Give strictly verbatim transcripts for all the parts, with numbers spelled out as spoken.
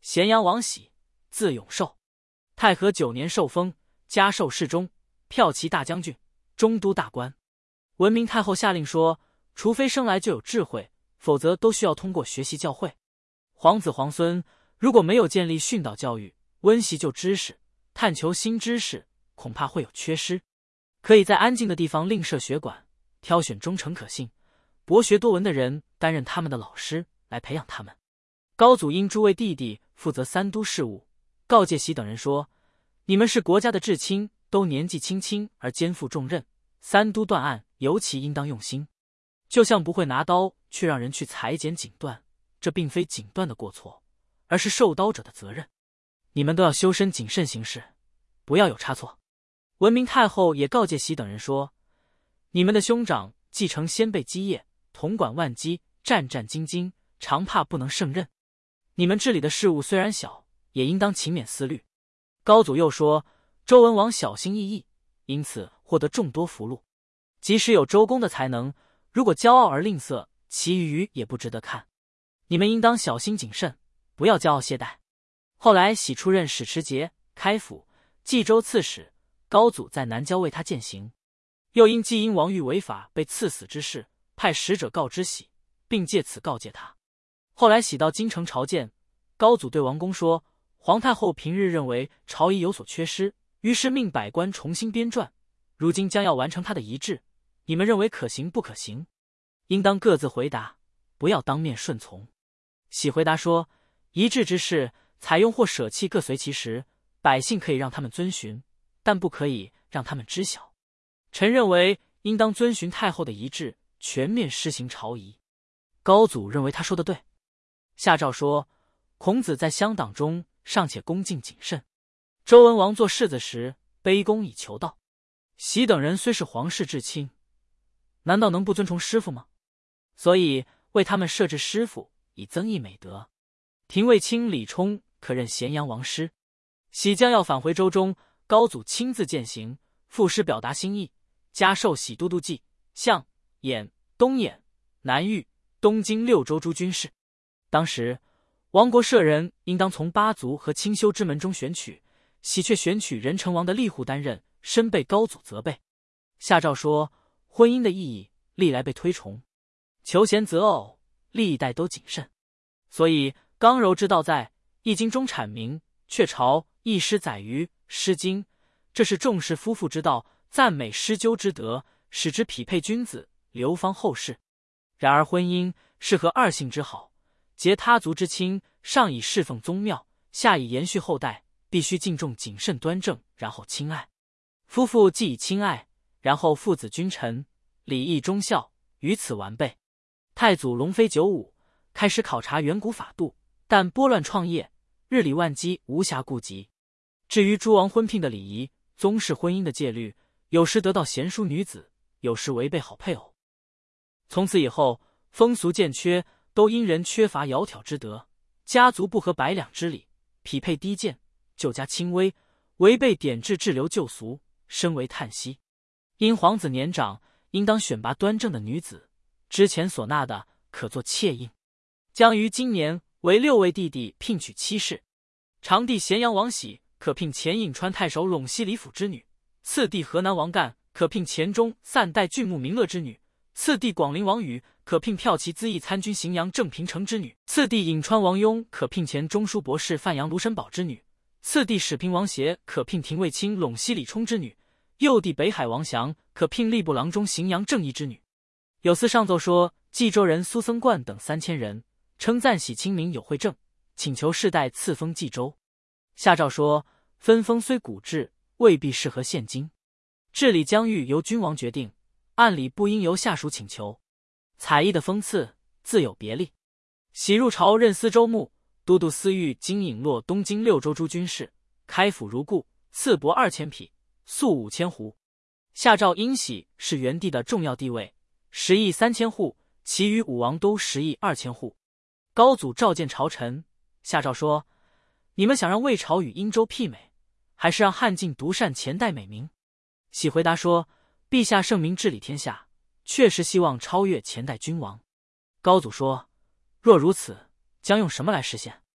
咸阳王喜，字永寿，太和九年受封，加授侍中、骠骑大将军、中都大官。文明太后下令说，除非生来就有智慧，否则都需要通过学习教诲。皇子皇孙如果没有建立训导教育，温习旧知识，探求新知识，恐怕会有缺失。可以在安静的地方另设学馆，挑选忠诚可信、博学多闻的人担任他们的老师，来培养他们。高祖因诸位弟弟负责三都事务，告诫喜等人说，你们是国家的至亲，都年纪轻轻而肩负重任，三都断案尤其应当用心。就像不会拿刀却让人去裁剪锦缎，这并非锦缎的过错，而是受刀者的责任。你们都要修身谨慎行事，不要有差错。文明太后也告诫喜等人说，你们的兄长继承先辈基业，统管万机，战战兢兢，常怕不能胜任。你们治理的事务虽然小，也应当勤勉思虑。高祖又说，周文王小心翼翼，因此获得众多福禄。即使有周公的才能，如果骄傲而吝啬，其余也不值得看。你们应当小心谨慎，不要骄傲懈怠。后来喜出任史持节、开府、冀州刺史，高祖在南郊为他饯行。又因季婴王欲违法被赐死之事，派使者告知喜，并借此告诫他。后来喜到京城朝见，高祖对王公说，皇太后平日认为朝仪有所缺失，于是命百官重新编撰，如今将要完成他的遗志，你们认为可行不可行？应当各自回答，不要当面顺从。喜回答说，遗志之事，采用或舍弃各随其时，百姓可以让他们遵循，但不可以让他们知晓。臣认为应当遵循太后的遗志，全面施行朝仪。高祖认为他说的对，下诏说，孔子在乡党中尚且恭敬谨慎，周文王做世子时卑躬以求道。喜等人虽是皇室至亲，难道能不尊崇师傅吗？所以为他们设置师傅，以增益美德。廷尉卿李冲可任咸阳王师。喜将要返回周中，高祖亲自饯行，赋诗表达心意，加授喜都督冀、相、兖、东兖、南豫、东京六州诸军事。当时亡国舍人应当从八族和清修之门中选取，喜却选取任城王的吏户担任，深被高祖责备。下诏说，婚姻的意义历来被推崇，求贤择偶历代都谨慎，所以刚柔之道在《易经》中阐明，却朝一诗载于《诗经》，这是重视夫妇之道，赞美诗纠之德，使之匹配君子，流芳后世。然而婚姻是合二性之好，结他族之亲，上以侍奉宗庙，下以延续后代，必须敬重谨慎端正，然后亲爱。夫妇既以亲爱，然后父子君臣，礼义忠孝，于此完备。太祖龙飞九五，开始考察远古法度，但拨乱创业，日理万机，无暇顾及。至于诸王婚聘的礼仪，宗室婚姻的戒律，有时得到贤淑女子，有时违背好配偶。从此以后，风俗渐缺，都因人缺乏窈窕之德，家族不合百两之礼，匹配低贱，旧家轻微，违背典制滞留旧俗，深为叹息。因皇子年长，应当选拔端正的女子，之前所纳的可作妾应。将于今年为六位弟弟聘娶妻室。长弟咸阳王喜可聘前颍川太守陇西李府之女，次弟河南王干可聘黔中散代郡牧明乐之女，次弟广陵王宇可聘骠骑资议参军荥阳郑平成之女，次弟颍川王雍可聘前中书博士范阳卢申宝之女，次弟始平王协可聘廷尉卿陇西李冲之女，幼弟北海王祥可聘吏部郎中荥阳郑义之女。有司上奏说，冀州人苏僧冠等三千人，称赞喜清明有惠政，请求世代赐封冀州。下诏说，分封虽古制，未必适合现今，治理疆域由君王决定，按理不应由下属请求。采邑的封赐自有别例。喜入朝任司州牧，都督司御京颍洛东京六州诸军事，开府如故，赐帛二千匹，粟五千斛。下诏因喜是元帝的重要地位，十亿三千户，其余武王都十亿二千户。高祖召见朝臣，下诏说，你们想让魏朝与殷周媲美，还是让汉晋独善前代美名？喜回答说，陛下圣明治理天下，确实希望超越前代君王。高祖说，若如此，将用什么来实现？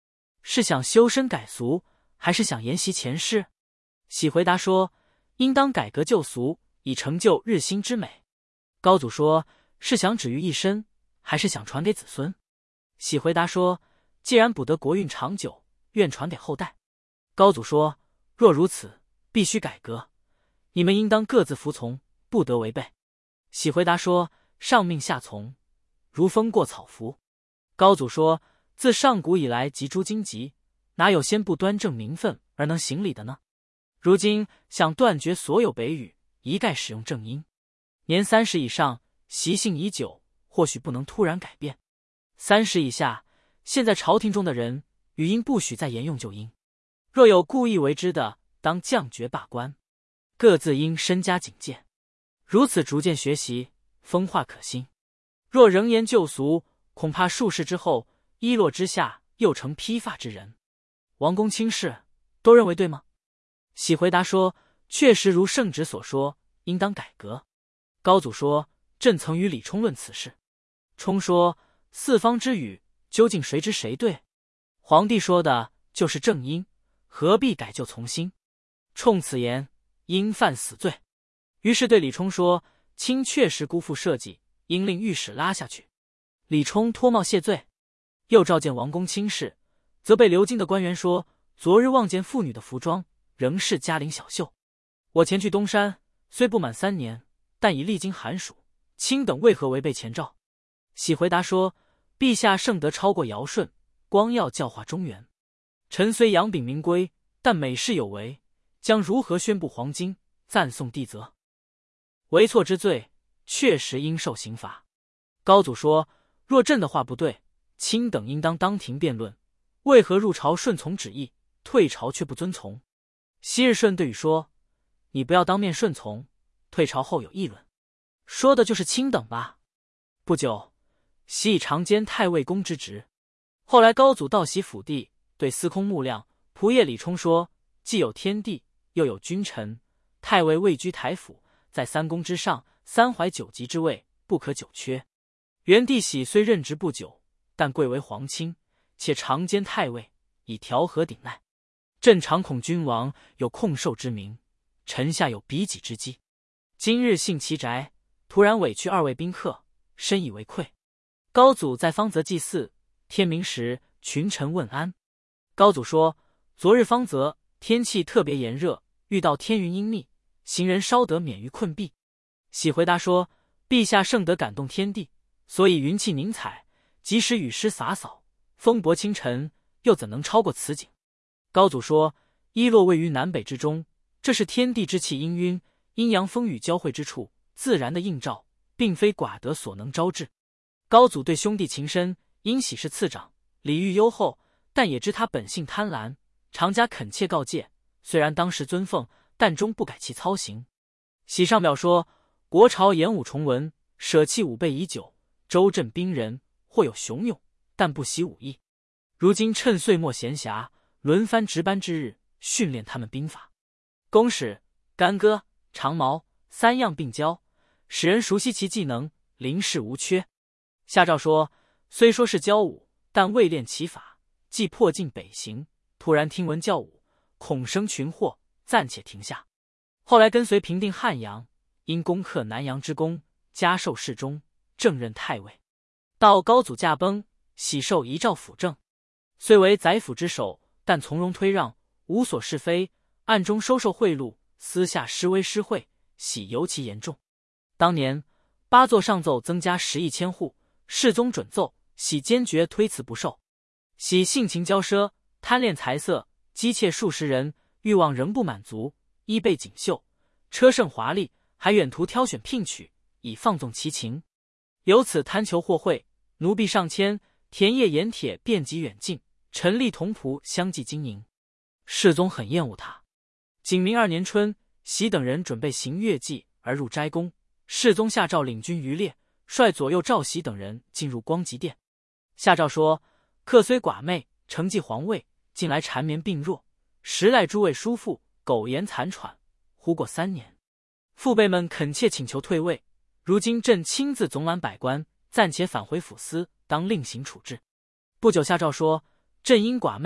是想修身改俗，还是想沿袭前世？喜回答说，应当改革旧俗，以成就日新之美。高祖说，是想止于一身，还是想传给子孙？喜回答说，既然补得国运长久，愿传给后代。高祖说，若如此，必须改革，你们应当各自服从，不得违背。喜回答说，上命下从，如风过草拂。高祖说，自上古以来及诸荆棘，哪有先不端正名分而能行礼的呢？如今想断绝所有北语，一概使用正音。年三十以上，习性已久，或许不能突然改变。三十以下，现在朝廷中的人，语音不许再沿用旧音。若有故意为之的，当降爵罢官，各自应深加警戒。如此逐渐学习，风化可兴。若仍沿旧俗，恐怕数世之后，一落之下又成披发之人。王公卿士都认为对吗？喜回答说，确实如圣旨所说，应当改革。高祖说，朕曾与李冲论此事。冲说，四方之语，究竟谁知谁对？皇帝说的就是正音，何必改旧从新？冲此言，应犯死罪。于是对李冲说，卿确实辜负社稷，应令御史拉下去。李冲脱帽谢罪，又召见王公卿士，则被流京的官员说，昨日望见妇女的服装，仍是嘉陵小袖。我前去东山，虽不满三年，但已历经寒暑，卿等为何违背前诏？喜回答说，陛下圣德超过尧舜，光耀教化中原。臣虽扬秉明规，但每事有违，将如何宣布黄巾，赞颂帝责？违错之罪，确实应受刑罚。高祖说，若朕的话不对，卿等应当当庭辩论，为何入朝顺从旨意，退朝却不遵从？昔日舜对禹说，你不要当面顺从，退朝后有议论。说的就是卿等吧。不久，袭以长兼太尉公之职。后来高祖到袭府地，对司空穆亮、仆射李冲说，既有天地，又有君臣，太尉位居台府，在三公之上，三怀九级之位，不可久缺。元帝喜虽任职不久，但贵为皇亲，且常兼太尉，以调和顶赖。朕常恐君王有控受之名，臣下有比己之机。今日幸其宅，突然委屈二位宾客，深以为愧。高祖在方泽祭祀，天明时群臣问安。高祖说，昨日方泽天气特别炎热，遇到天云阴密，行人稍得免于困弊。喜回答说，陛下圣德感动天地，所以云气凝彩，即使雨湿洒扫，风薄清晨，又怎能超过此景？高祖说，伊洛位于南北之中，这是天地之气氤氲，阴阳风雨交汇之处，自然的映照，并非寡德所能招致。高祖对兄弟情深，因喜是次长，礼遇优厚，但也知他本性贪婪，常加恳切告诫，虽然当时尊奉，但终不改其操行。喜上表说，国朝演武重文，舍弃武备已久，周镇兵人或有雄勇，但不习武艺。如今趁岁末闲暇，轮番值班之日，训练他们兵法。弓矢、干戈、长矛三样并教，使人熟悉其技能，临事无缺。下诏说，虽说是教武，但未练其法，既迫近北行，突然听闻教武，恐生群祸，暂且停下。后来跟随平定汉阳，因攻克南阳之功，加授侍中，正任太尉。到高祖驾崩，喜受遗诏辅政，虽为宰辅之首，但从容推让，无所是非，暗中收受贿赂，私下施威施惠，喜尤其严重。当年八座上奏增加十亿千户，世宗准奏，喜坚决推辞不受。喜性情骄奢，贪恋财色，姬妾数十人，欲望仍不满足，衣被锦绣，车胜华丽，还远途挑选聘娶，以放纵其情。由此贪求获贿，奴婢上千，田业盐铁遍及远近，臣吏童仆相继经营。世宗很厌恶他。景明二年春，喜等人准备行乐祭而入斋宫，世宗下诏领军于列，率左右赵喜等人进入光极殿。下诏说，客虽寡妹，承继皇位，近来缠绵病弱，时赖诸位叔父，苟延残喘，忽过三年。父辈们恳切请求退位，如今朕亲自总揽百官，暂且返回府司，当另行处置。不久下诏说，朕因寡妹，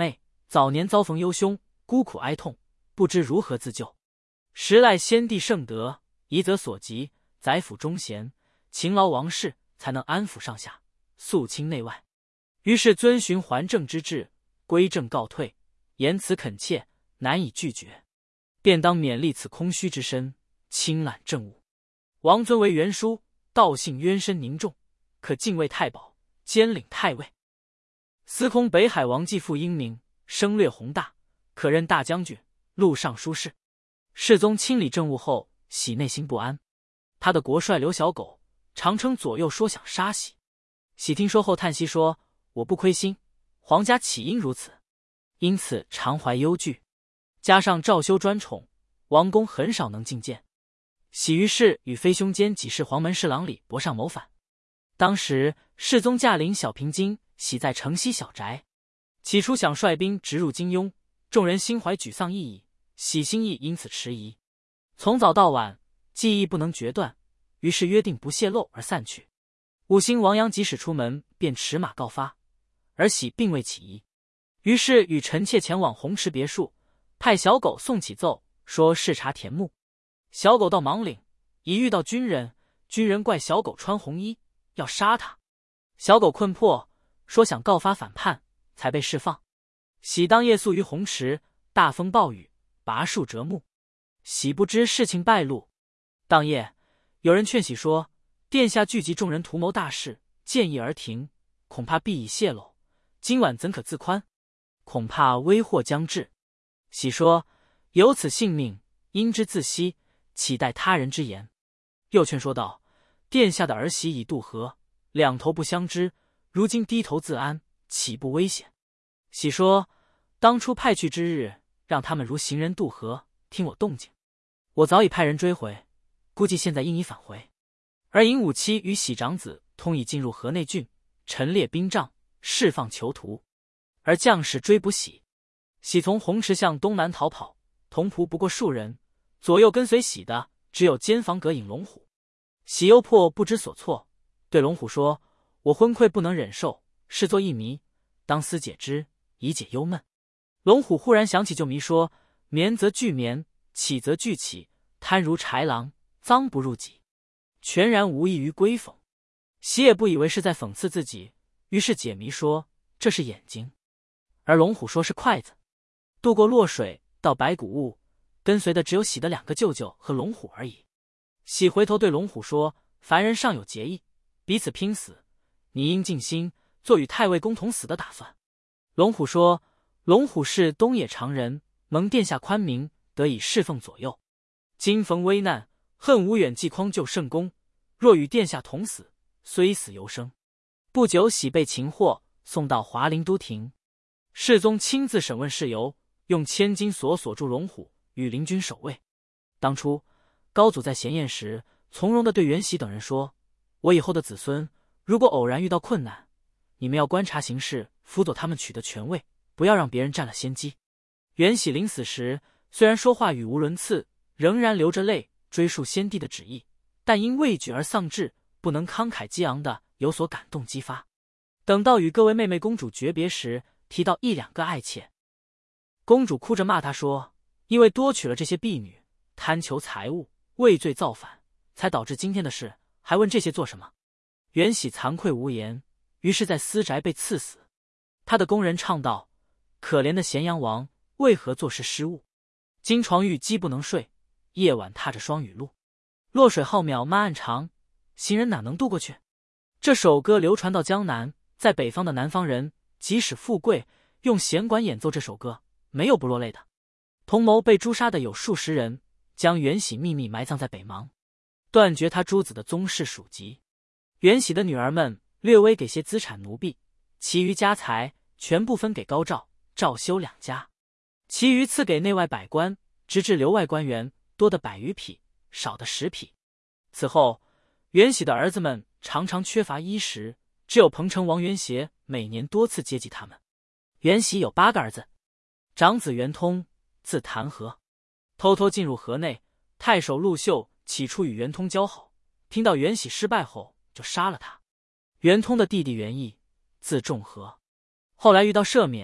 早年遭逢忧凶，孤苦哀痛，不知如何自救。时赖先帝圣德，夷则所及，宰辅忠贤，勤劳王室，才能安抚上下，肃清内外。于是遵循还政之制，归正告退，言辞恳切，难以拒绝，便当勉励此空虚之身，轻揽政务。王尊为元书，道姓渊深凝重，可敬畏太保，兼领太尉。司空北海王继父英明，声略宏大，可任大将军、录尚书事。世宗亲理政务后，喜内心不安。他的国帅刘小狗常称左右说想杀喜。喜听说后叹息说：“我不亏心，皇家岂因如此？因此常怀忧惧。加上赵修专宠，王公很少能觐见。”喜于是与妃兄间几世黄门侍郎李博上谋反。当时世宗驾临小平津，喜在城西小宅。起初想率兵直入金庸，众人心怀沮丧意义，喜心意因此迟疑。从早到晚，记忆不能决断，于是约定不泄露而散去。五星王阳即使出门，便驰马告发，而喜并未起疑。于是与臣妾前往红池别墅，派小狗送启奏，说视察田牧。小狗到芒岭，一遇到军人，军人怪小狗穿红衣，要杀他。小狗困迫，说想告发反叛，才被释放。喜当夜宿于红池，大风暴雨，拔树折木。喜不知事情败露。当夜，有人劝喜说：“殿下聚集众人图谋大事，见义而停，恐怕必已泄露。今晚怎可自宽？恐怕危祸将至。”喜说：“有此性命，应知自惜，岂待他人之言？”又劝说道：“殿下的儿媳已渡河，两头不相知，如今低头自安，岂不危险？”喜说：“当初派去之日，让他们如行人渡河，听我动静，我早已派人追回，估计现在应已返回。而尹武期与喜长子通已进入河内郡，陈列兵帐，释放囚徒，而将士追捕喜。喜从红池向东南逃跑，同仆不过数人，左右跟随喜的只有监房阁尹龙虎。喜忧迫不知所措，对龙虎说：“我昏聩不能忍受，视作一谜，当思解之，以解忧闷。”龙虎忽然想起旧谜，说：“眠则俱眠，起则俱起，贪如豺狼，脏不入己，全然无异于归讽。”喜也不以为是在讽刺自己，于是解谜说：“这是眼睛。”而龙虎说是筷子。渡过洛水，到白骨坞，跟随的只有喜的两个舅舅和龙虎而已。喜回头对龙虎说：“凡人尚有结义，彼此拼死，你应尽心做与太尉公同死的打算。”龙虎说：“龙虎是东野常人，蒙殿下宽明，得以侍奉左右。今逢危难，恨无远继匡救圣公，若与殿下同死，虽死犹生。”不久，喜被擒获，送到华陵都亭。世宗亲自审问事由，用千金锁锁住龙虎，与邻军守卫。当初高祖在闲宴时，从容地对袁喜等人说：“我以后的子孙，如果偶然遇到困难，你们要观察形势，辅佐他们取得权位，不要让别人占了先机。”袁喜临死时，虽然说话语无伦次，仍然流着泪追述先帝的旨意，但因畏惧而丧志，不能慷慨激昂的有所感动激发。等到与各位妹妹公主诀别时，提到一两个爱妾，公主哭着骂他说：“因为多娶了这些婢女，贪求财物，畏罪造反，才导致今天的事，还问这些做什么？”袁喜惭愧无言，于是在私宅被赐死。他的宫人唱道：“可怜的咸阳王，为何做事失误？金床玉鸡不能睡，夜晚踏着双雨路。洛水浩渺漫暗长，行人哪能渡过去？”这首歌流传到江南，在北方的南方人即使富贵，用弦管演奏这首歌，没有不落泪的。同谋被诛杀的有数十人，将袁喜秘密埋葬在北邙，断绝他诸子的宗室属籍。袁喜的女儿们略微给些资产奴婢，其余家财全部分给高照、赵修两家，其余赐给内外百官，直至留外官员，多的百余匹，少的十匹。此后，袁喜的儿子们常常缺乏衣食，只有彭城王元协每年多次接济他们。袁喜有八个儿子，长子袁通，字弹劾，偷偷进入河内。太守陆秀起初与袁通交好，听到袁喜失败后，就杀了他。袁通的弟弟袁毅，字仲和，后来遇到赦免，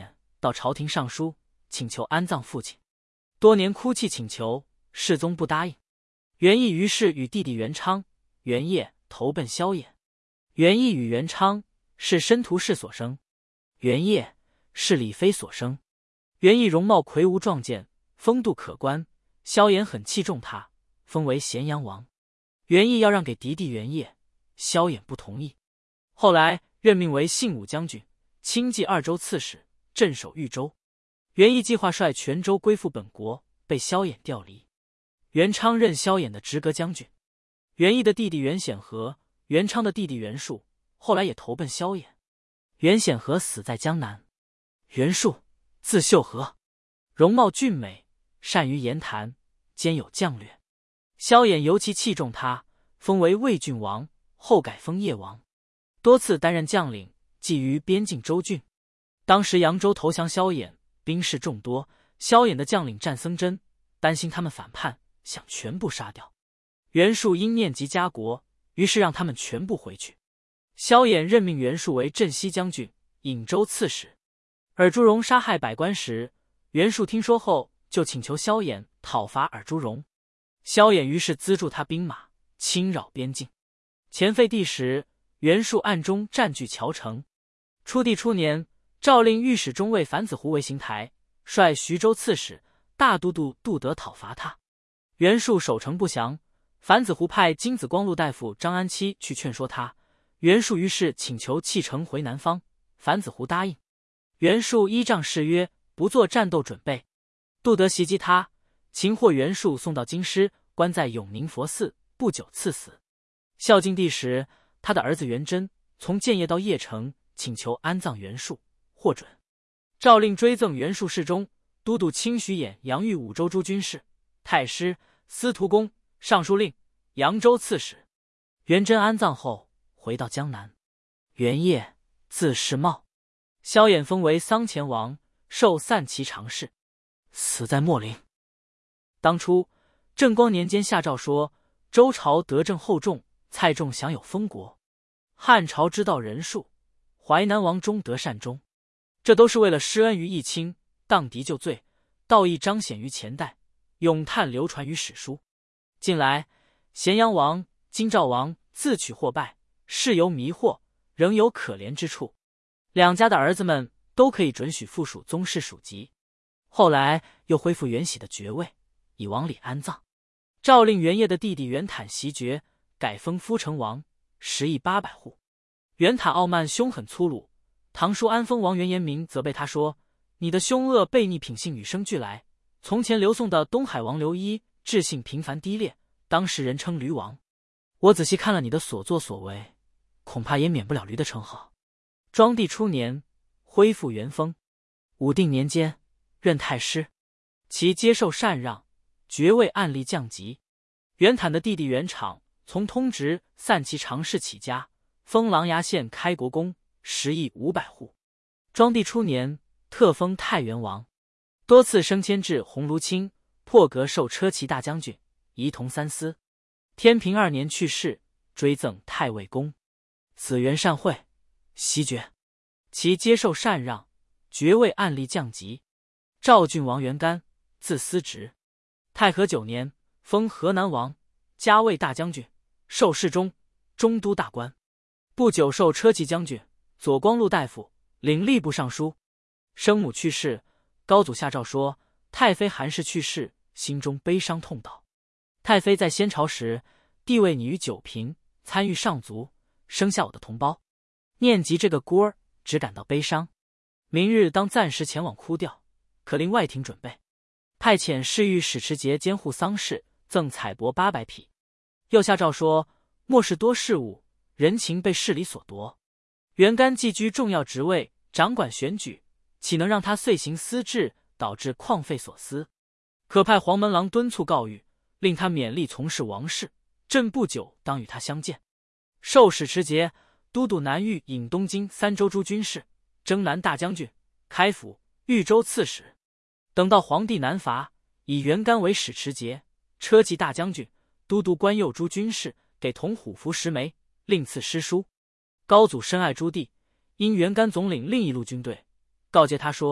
到朝廷上书，请求安葬父亲。多年哭泣请求，世宗不答应。元义于是与弟弟元昌、元业投奔萧衍。元义与元昌是申屠氏所生，元业是李妃所生。元义容貌魁梧壮健，风度可观，萧衍很器重他，封为咸阳王。元义要让给嫡弟元业，萧衍不同意。后来任命为信武将军，亲继二州刺史，镇守豫州。元义计划率全州归附本国，被萧衍调离。元昌任萧衍的直阁将军。元义的弟弟元显和、元昌的弟弟元术后来也投奔萧衍。元显和死在江南。元术字秀和，容貌俊美，善于言谈，兼有将略。萧衍尤其器重他，封为魏郡王，后改封叶王，多次担任将领，觊于边境州郡。当时扬州投降萧衍，兵士众多，萧衍的将领战僧真担心他们反叛，想全部杀掉。袁术因念及家国，于是让他们全部回去。萧衍任命袁术为镇西将军、颍州刺史。尔朱荣杀害百官时，袁术听说后，就请求萧衍讨伐尔朱荣。萧衍于是资助他兵马，侵扰边境。前废帝时，袁术暗中占据谯城。初帝初年，诏令御史中尉樊子湖为行台，率徐州刺史、大都督杜德讨伐他。袁术守城不降，樊子湖派金子光禄大夫张安期去劝说他。袁术于是请求弃城回南方，樊子湖答应。袁术依仗誓约，不做战斗准备。杜德袭击他，擒获袁术，送到京师，关在永宁佛寺，不久赐死。孝敬帝时，他的儿子元贞从建业到邺城，请求安葬袁术，获准。诏令追赠袁术侍中、都督清徐兖杨豫五州诸军事、太师、司徒公、尚书令、扬州刺史。元贞安葬后，回到江南。元业字世茂，萧衍封为桑乾王，授散骑常侍，死在秣陵。当初正光年间下诏说，周朝德政厚重，蔡仲享有封国。汉朝知道仁术，淮南王忠德善终，这都是为了施恩于义亲，荡敌救罪，道义彰显于前代，咏叹流传于史书。近来咸阳王、京兆王自取或败，事由迷惑，仍有可怜之处。两家的儿子们都可以准许附属宗室属籍。后来又恢复元喜的爵位，以王礼安葬。诏令元业的弟弟元坦袭爵，改封夫成王，食邑八百户。元坦傲慢凶狠粗鲁，堂叔安丰王元延明责备他说：“你的凶恶悖逆品性与生俱来。从前刘宋的东海王刘一，志性平凡低劣，当时人称驴王。我仔细看了你的所作所为，恐怕也免不了驴的称号。”庄帝初年，恢复元封。武定年间，任太师，其接受禅让，爵位按例降级。元坦的弟弟元昶从通直散骑常侍起家，封琅琊县开国公，食邑五百户。庄帝初年，特封太原王，多次升迁至鸿胪卿，破格授车骑大将军，仪同三司。天平二年去世，追赠太尉公。子元善惠，袭爵，其接受禅让，爵位按例降级。赵郡王元干，字思直，太和九年，封河南王，加卫大将军，授侍中、中都大官。不久授车骑将军、左光禄大夫，领吏部尚书。生母去世，高祖下诏说太妃韩氏去世，心中悲伤痛悼。太妃在先朝时，地位拟于九品，参与上族，生下我的同胞。念及这个孤儿，只感到悲伤。明日当暂时前往哭吊，可令外廷准备。派遣侍御史持节监护丧事，赠彩帛八百匹。又下诏说，末世多事务，人情被势力所夺。元干寄居重要职位，掌管选举，岂能让他遂行私志，导致旷废所思？可派黄门郎敦促告谕，令他勉力从事王事。朕不久当与他相见。授史持节、都督南豫、颍东京三州诸军事、征南大将军、开府、豫州刺史。等到皇帝南伐，以元干为史持节、车骑大将军、都督关右诸军事，给同虎符十枚，另赐诗书。高祖深爱朱棣，因元干总领另一路军队，告诫他说：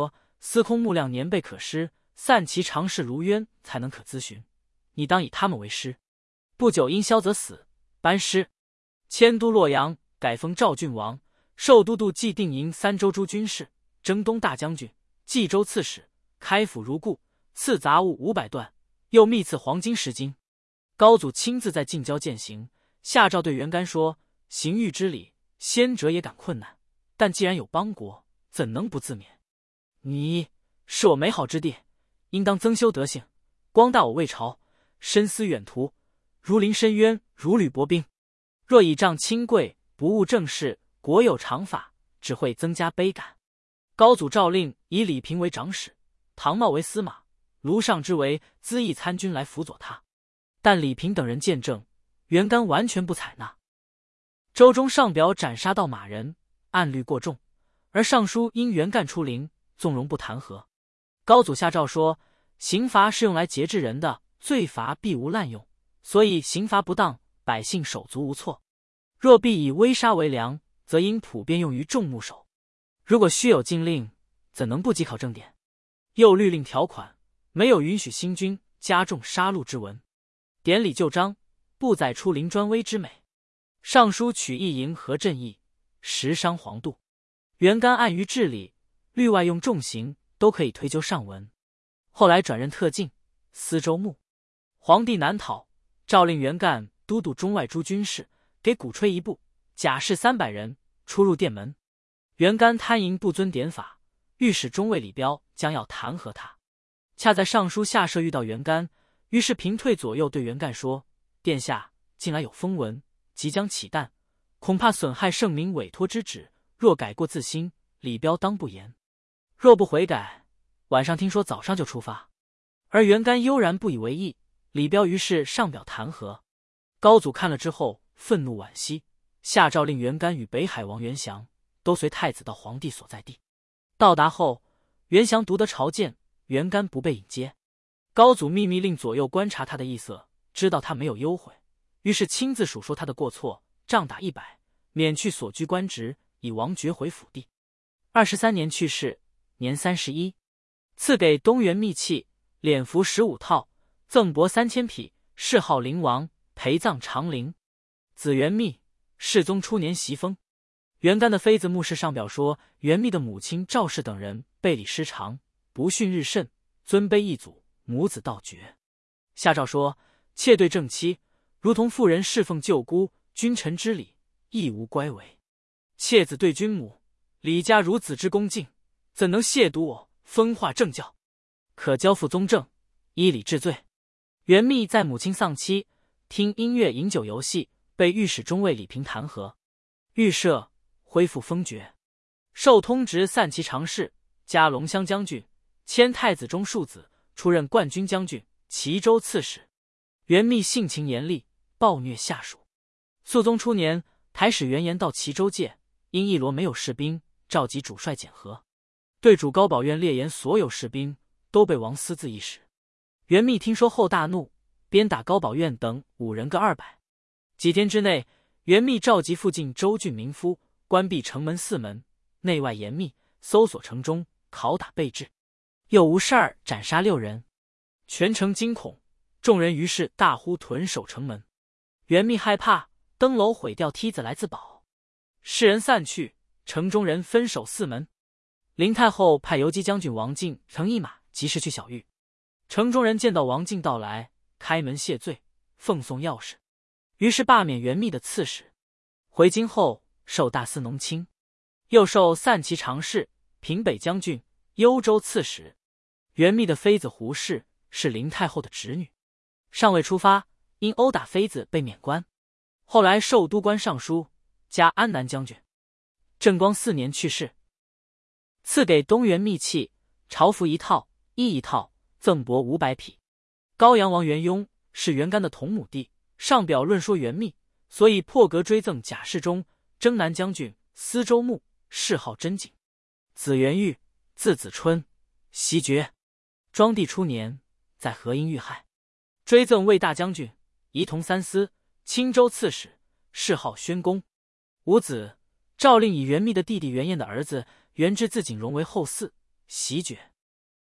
司空穆亮年辈可失，散骑常侍卢渊才能可咨询，你当以他们为师。不久因萧泽死，班师，迁都洛阳，改封赵郡王，授都督冀定营三州诸军事，征东大将军，冀州刺史，开府如故，赐杂物五百段，又密赐黄金十斤。高祖亲自在近郊践行，下诏对袁干说：行御之礼，先者也感困难，但既然有邦国，怎能不自勉？你是我美好之地，应当增修德行，光大我魏朝，深思远图，如临深渊，如履薄冰。若倚仗亲贵，不务政事，国有常法，只会增加悲感。高祖诏令以李平为长史，唐茂为司马，卢尚之为资议参军来辅佐他。但李平等人见证，袁干完全不采纳。周中上表斩杀盗马人，案律过重，而上书因袁干出陵，纵容不弹劾。高祖下诏说，刑罚是用来节制人的，罪罚必无滥用，所以刑罚不当，百姓手足无措。若必以微杀为良，则应普遍用于众目手。如果虚有禁令，怎能不稽考正典？又律令条款，没有允许新君加重杀戮之文。典礼旧章，不载出临专威之美。上书取义迎合正义，实伤皇度。袁干碍于治理，律外用重刑，都可以推究上文。后来转任特进、司州牧。皇帝难讨，诏令袁干都督中外诸军事，给鼓吹一部，甲士三百人，出入殿门。袁干贪淫不遵典法，御史中尉李彪将要弹劾他。恰在上书下设遇到袁干，于是平退左右对袁干说：殿下近来有风闻，即将起弹，恐怕损害圣明委托之旨，若改过自新，李彪当不言。若不悔改，晚上听说早上就出发。而袁干悠然不以为意，李彪于是上表弹劾。高祖看了之后，愤怒惋惜，下诏令袁干与北海王袁祥都随太子到皇帝所在地。到达后，袁祥独得朝见，袁干不被引接。高祖秘密令左右观察他的意色，知道他没有忧悔，于是亲自数说他的过错，杖打一百，免去所居官职，以王爵回府地。二十三年去世，年三十一。赐给东原密器，敛服十五套，赠帛三千匹，谥号灵王，陪葬长陵。子元密，世宗初年袭封。袁干的妃子穆氏上表说，袁密的母亲赵氏等人背礼失常，不训日甚，尊卑一祖，母子道绝。下诏说，妾对正妻，如同妇人侍奉舅姑，君臣之礼，亦无乖违。妾子对君母，李家如子之恭敬，怎能亵渎我，分化政教？可交付宗正，依礼治罪。袁密在母亲丧期，听音乐饮酒游戏，被御史中尉李平弹劾，御赦，恢复封爵，授通直散骑常侍，加龙骧将军，迁太子中庶子，出任冠军将军、齐州刺史。袁密性情严厉，暴虐下属。肃宗初年，台使袁延到齐州界，因一罗没有士兵，召集主帅检核，对主高保院列言所有士兵都被王私自一使。袁密听说后大怒，鞭打高保院等五人各二百。几天之内，袁密召集附近州郡民夫，关闭城门四门，内外严密，搜索城中，拷打备至。又无事儿斩杀六人，全城惊恐，众人于是大呼屯守城门。袁密害怕，登楼毁掉梯子来自保。世人散去，城中人分守四门。林太后派游击将军王进乘一马，及时去小狱。城中人见到王进到来，开门谢罪，奉送钥匙，于是罢免袁密的刺史。回京后，授大司农卿，又授散骑常侍、平北将军、幽州刺史。袁密的妃子胡氏是林太后的侄女，尚未出发，因殴打妃子被免官。后来授都官尚书，加安南将军。正光四年去世。赐给东原密器，朝服一套，衣一套，赠帛五百匹。高阳王袁雍是袁干的同母弟，上表论说袁密，所以破格追赠贾侍中、征南将军、司州牧，谥号真景。子元玉，字子春，袭爵。庄帝初年，在河阴遇害，追赠卫大将军、仪同三司、青州刺史，谥号宣公。无子，诏令以袁密的弟弟袁彦的儿子袁之自景荣为后嗣，袭爵。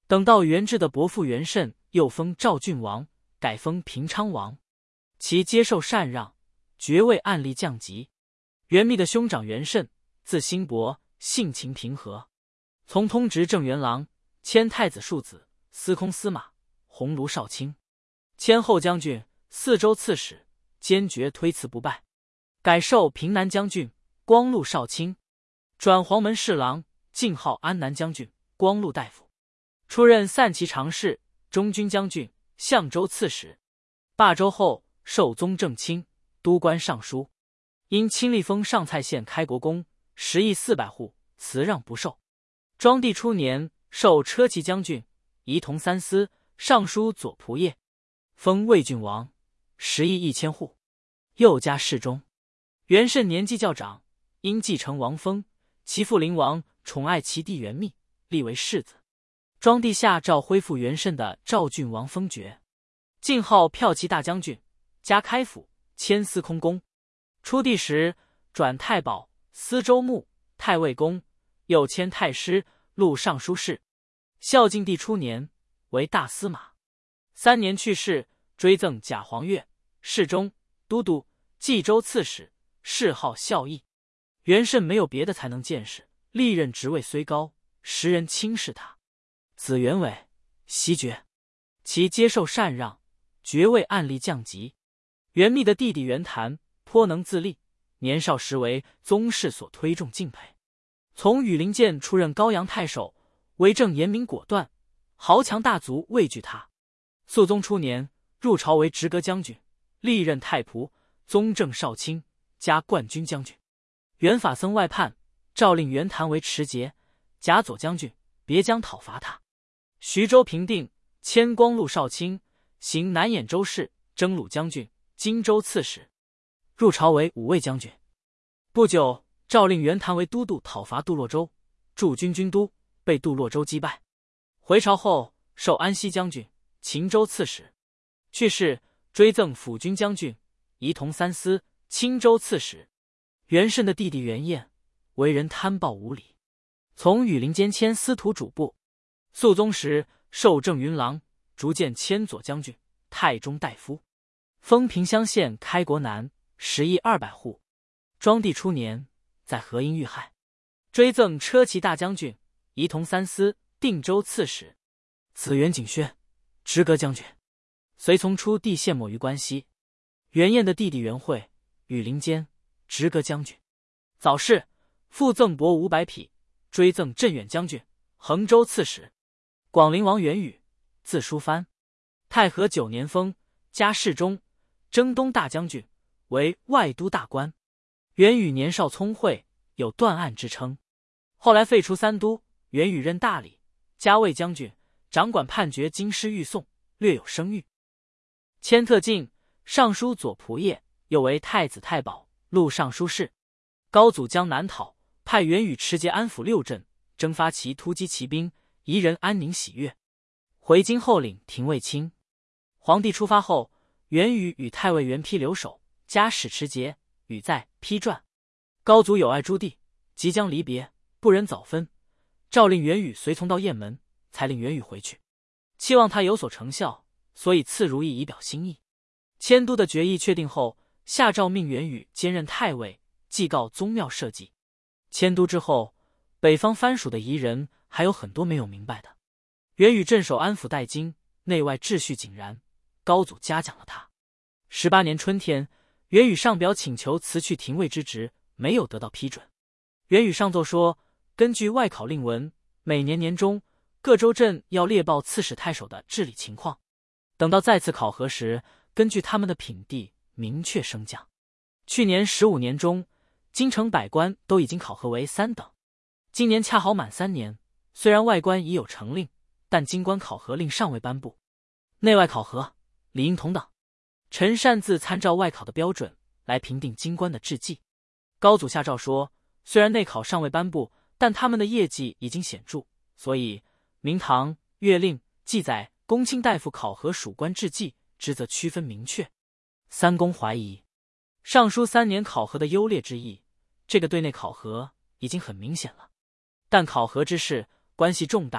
等到元至的伯父元慎又封赵郡王，改封平昌王，其接受禅让，爵位按例降级。元密的兄长元慎，字兴伯，性情平和，从通直正元郎，迁太子庶子、司空司马、鸿胪少卿，迁后将军、四州刺史，坚决推辞不拜，改授平南将军、光禄少卿，转黄门侍郎，进号安南将军、光禄大夫，出任散骑常侍、中军将军、相州刺史。罢州后，授宗正卿、都官尚书，因亲历封上蔡县开国公，十亿四百户，辞让不受。庄帝初年，授车骑将军、仪同三司、尚书左仆射，封魏郡王，十亿一千户，又加侍中。元慎年纪较长，因继承王封，其父灵王宠爱其弟元密，立为世子。庄帝下诏恢复元慎的赵郡王封爵，进号骠骑大将军，加开府，迁司空公。初帝时转太保、司州牧、太尉公，又迁太师、录尚书事。孝敬帝初年为大司马。三年去世，追赠假黄钺，侍中、都督、冀州刺史，谥号孝义。元慎没有别的才能见识，历任职位虽高，时人轻视他。子元伟，袭爵，其接受禅让，爵位按例降级。元密的弟弟元谭颇能自立，年少时为宗室所推重敬佩。从羽林监出任高阳太守，为政严明果断，豪强大族畏惧他。肃宗初年，入朝为直阁将军，历任太仆、宗正少卿，加冠军将军。元法僧外叛，诏令元谭为持节、甲左将军，别将讨伐他。徐州平定，迁光禄少卿，行南兖州事，征虏将军、荆州刺史，入朝为五位将军。不久，诏令元谭为都督讨伐杜洛州，驻军军都，被杜洛州击败。回朝后，授安西将军、秦州刺史。去世，追赠辅军将军、仪同三司、青州刺史。元慎的弟弟元彦，为人贪暴无礼，从羽林监迁司徒主簿。肃宗时，授正云郎，逐渐迁左将军、太中大夫，封平乡县开国男，十亿二百户。庄帝初年，在河阴遇害，追赠车骑大将军、仪同三司、定州刺史。子元景轩，直阁将军。随从出帝献没于关西。元彦的弟弟元惠，羽林监、直阁将军。早逝，复赠帛五百匹，追赠镇远将军、衡州刺史。广陵王元宇，字叔藩，太和九年封，加侍中、征东大将军，为外都大官。元宇年少聪慧，有断案之称。后来废除三都，元宇任大理、加卫将军，掌管判决京师狱讼，略有声誉。迁特进，尚书左仆射，又为太子太保、录尚书事。高祖将南讨，派元宇持节安抚六镇，征发其突击骑兵，夷人安宁喜悦。回京后领廷尉卿。皇帝出发后，元宇与太尉元丕留守，加使持节，宇在批传。高祖有爱朱棣，即将离别，不忍早分，诏令元宇随从到雁门，才令元宇回去，期望他有所成效，所以赐如意以表心意。迁都的决议确定后，下诏命元宇兼任太尉，祭告宗庙社稷。迁都之后，北方藩属的夷人还有很多没有明白的。元宇镇守安抚代京，内外秩序井然，高祖嘉奖了他。十八年春天，元宇上表请求辞去廷尉之职，没有得到批准。元宇上奏说，根据外考令文，每年年中各州镇要列报刺史太守的治理情况，等到再次考核时，根据他们的品第明确升降。去年十五年中，京城百官都已经考核为三等。今年恰好满三年，虽然外官已有成令，但京官考核令尚未颁布。内外考核理应同等，臣擅自参照外考的标准来评定京官的治绩。高祖下诏说，虽然内考尚未颁布，但他们的业绩已经显著，所以明堂月令记载公卿大夫考核属官治绩之则区分明确。三公怀疑上书三年考核的优劣之意，这个对内考核已经很明显了，但考核之事关系重大，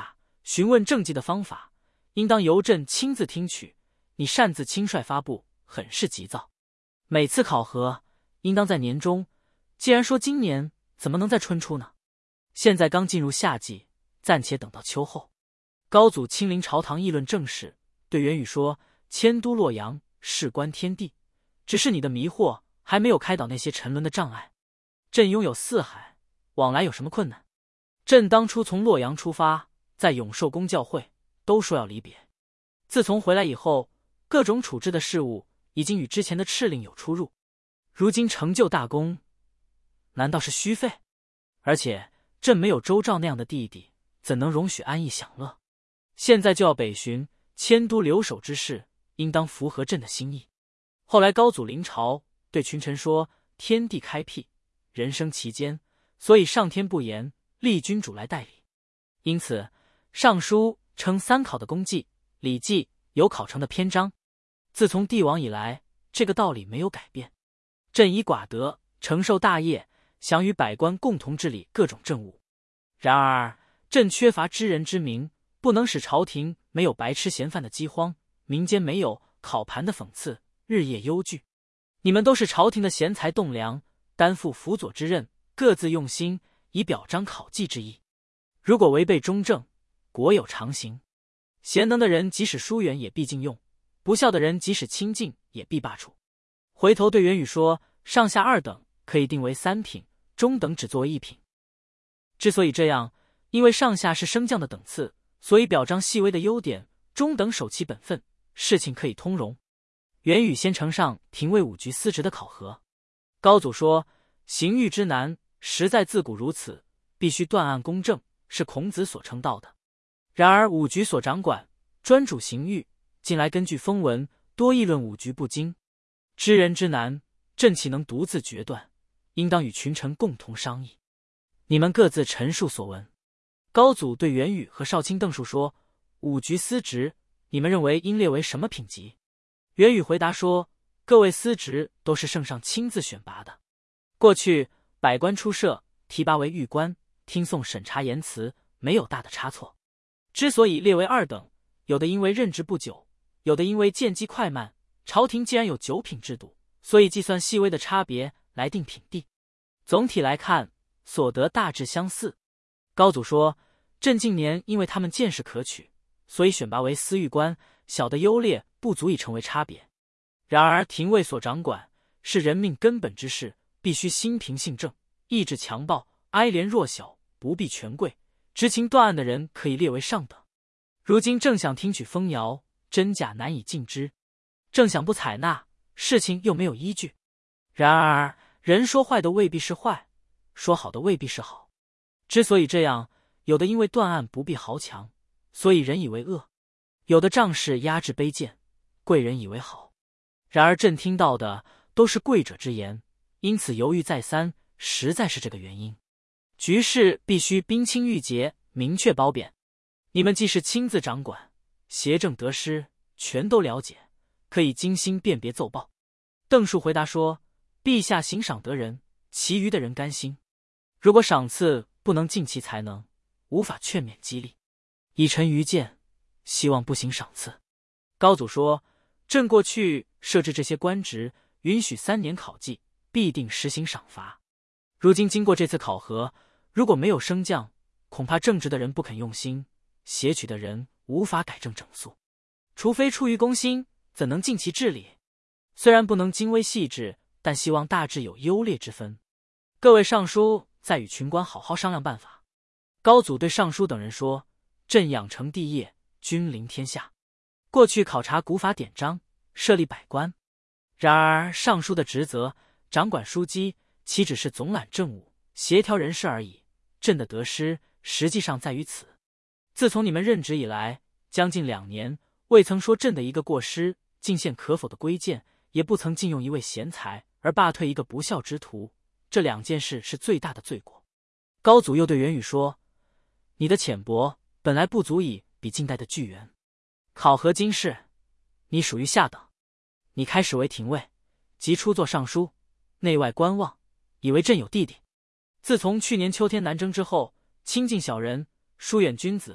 询问政绩的方法，应当由朕亲自听取。你擅自轻率发布，很是急躁。每次考核应当在年中，既然说今年，怎么能在春初呢？现在刚进入夏季，暂且等到秋后。高祖亲临朝堂议论政事，对元宇说：迁都洛阳，事关天地，只是你的迷惑还没有开导那些沉沦的障碍。朕拥有四海，往来有什么困难？朕当初从洛阳出发，在永寿宫教会，都说要离别。自从回来以后，各种处置的事务已经与之前的敕令有出入。如今成就大功，难道是虚费？而且朕没有周兆那样的弟弟，怎能容许安逸享乐？现在就要北巡，迁都留守之事，应当符合朕的心意。后来高祖临朝，对群臣说：天地开辟，人生其间，所以上天不言，立君主来代理。因此尚书称三考的功绩，礼记有考成的篇章。自从帝王以来，这个道理没有改变。朕以寡德，承受大业，想与百官共同治理各种政务。然而朕缺乏知人之明，不能使朝廷没有白吃闲饭的饥荒，民间没有考盘的讽刺，日夜忧惧。你们都是朝廷的贤才栋梁，担负辅佐之任，各自用心，以表彰考绩之意。如果违背中正，国有常刑。贤能的人即使疏远也必禁用，不孝的人即使亲近也必罢黜。回头对元宇说：上下二等可以定为三品，中等只作为一品。之所以这样，因为上下是升降的等次，所以表彰细微的优点，中等守其本分，事情可以通融。元宇先呈上廷尉五局司职的考核。高祖说：刑狱之难，实在自古如此，必须断案公正，是孔子所称道的。然而五局所掌管，专主刑狱，近来根据风闻，多议论五局不精。知人之难，朕岂能独自决断？应当与群臣共同商议。你们各自陈述所闻。高祖对元宇和少卿邓述说：五局司职，你们认为应列为什么品级？元宇回答说：各位司职都是圣上亲自选拔的。过去百官出设，提拔为狱官，听讼审查言辞，没有大的差错。之所以列为二等，有的因为任职不久，有的因为见机快慢。朝廷既然有九品制度，所以计算细微的差别来定品第。总体来看，所得大致相似。高祖说：朕近年因为他们见识可取，所以选拔为司狱官，小的优劣不足以成为差别。然而廷尉所掌管是人命根本之事，必须心平性正，抑制强暴，哀怜弱小，不避权贵，知情断案的人可以列为上等。如今正想听取风谣，真假难以尽知。正想不采纳，事情又没有依据。然而人说坏的未必是坏，说好的未必是好。之所以这样，有的因为断案不必豪强，所以人以为恶；有的仗势压制卑贱，贵人以为好。然而朕听到的都是贵者之言，因此犹豫再三，实在是这个原因。局势必须冰清玉洁，明确褒贬。你们既是亲自掌管，协政得失全都了解，可以精心辨别奏报。邓述回答说：陛下行赏得人，其余的人甘心。如果赏赐不能尽其才能，无法劝勉激励。以臣愚见，希望不行赏赐。高祖说：朕过去设置这些官职，允许三年考绩，必定实行赏罚。如今经过这次考核，如果没有升降，恐怕正直的人不肯用心，邪曲的人无法改正整肃。除非出于公心，怎能尽其治理？虽然不能精微细致，但希望大致有优劣之分。各位尚书再与群官好好商量办法。高祖对尚书等人说：朕养成帝业，君临天下。过去考察古法典章，设立百官。然而尚书的职责，掌管书机，岂只是总揽政务，协调人事而已。朕的得失实际上在于此。自从你们任职以来，将近两年，未曾说朕的一个过失，进献可否的规谏，也不曾禁用一位贤才，而罢退一个不孝之徒。这两件事是最大的罪过。高祖又对元宇说：你的浅薄本来不足以比近代的巨源。考核今世，你属于下等。你开始为廷尉，即初作尚书，内外观望，以为朕有弟弟。自从去年秋天南征之后，亲近小人，疏远君子，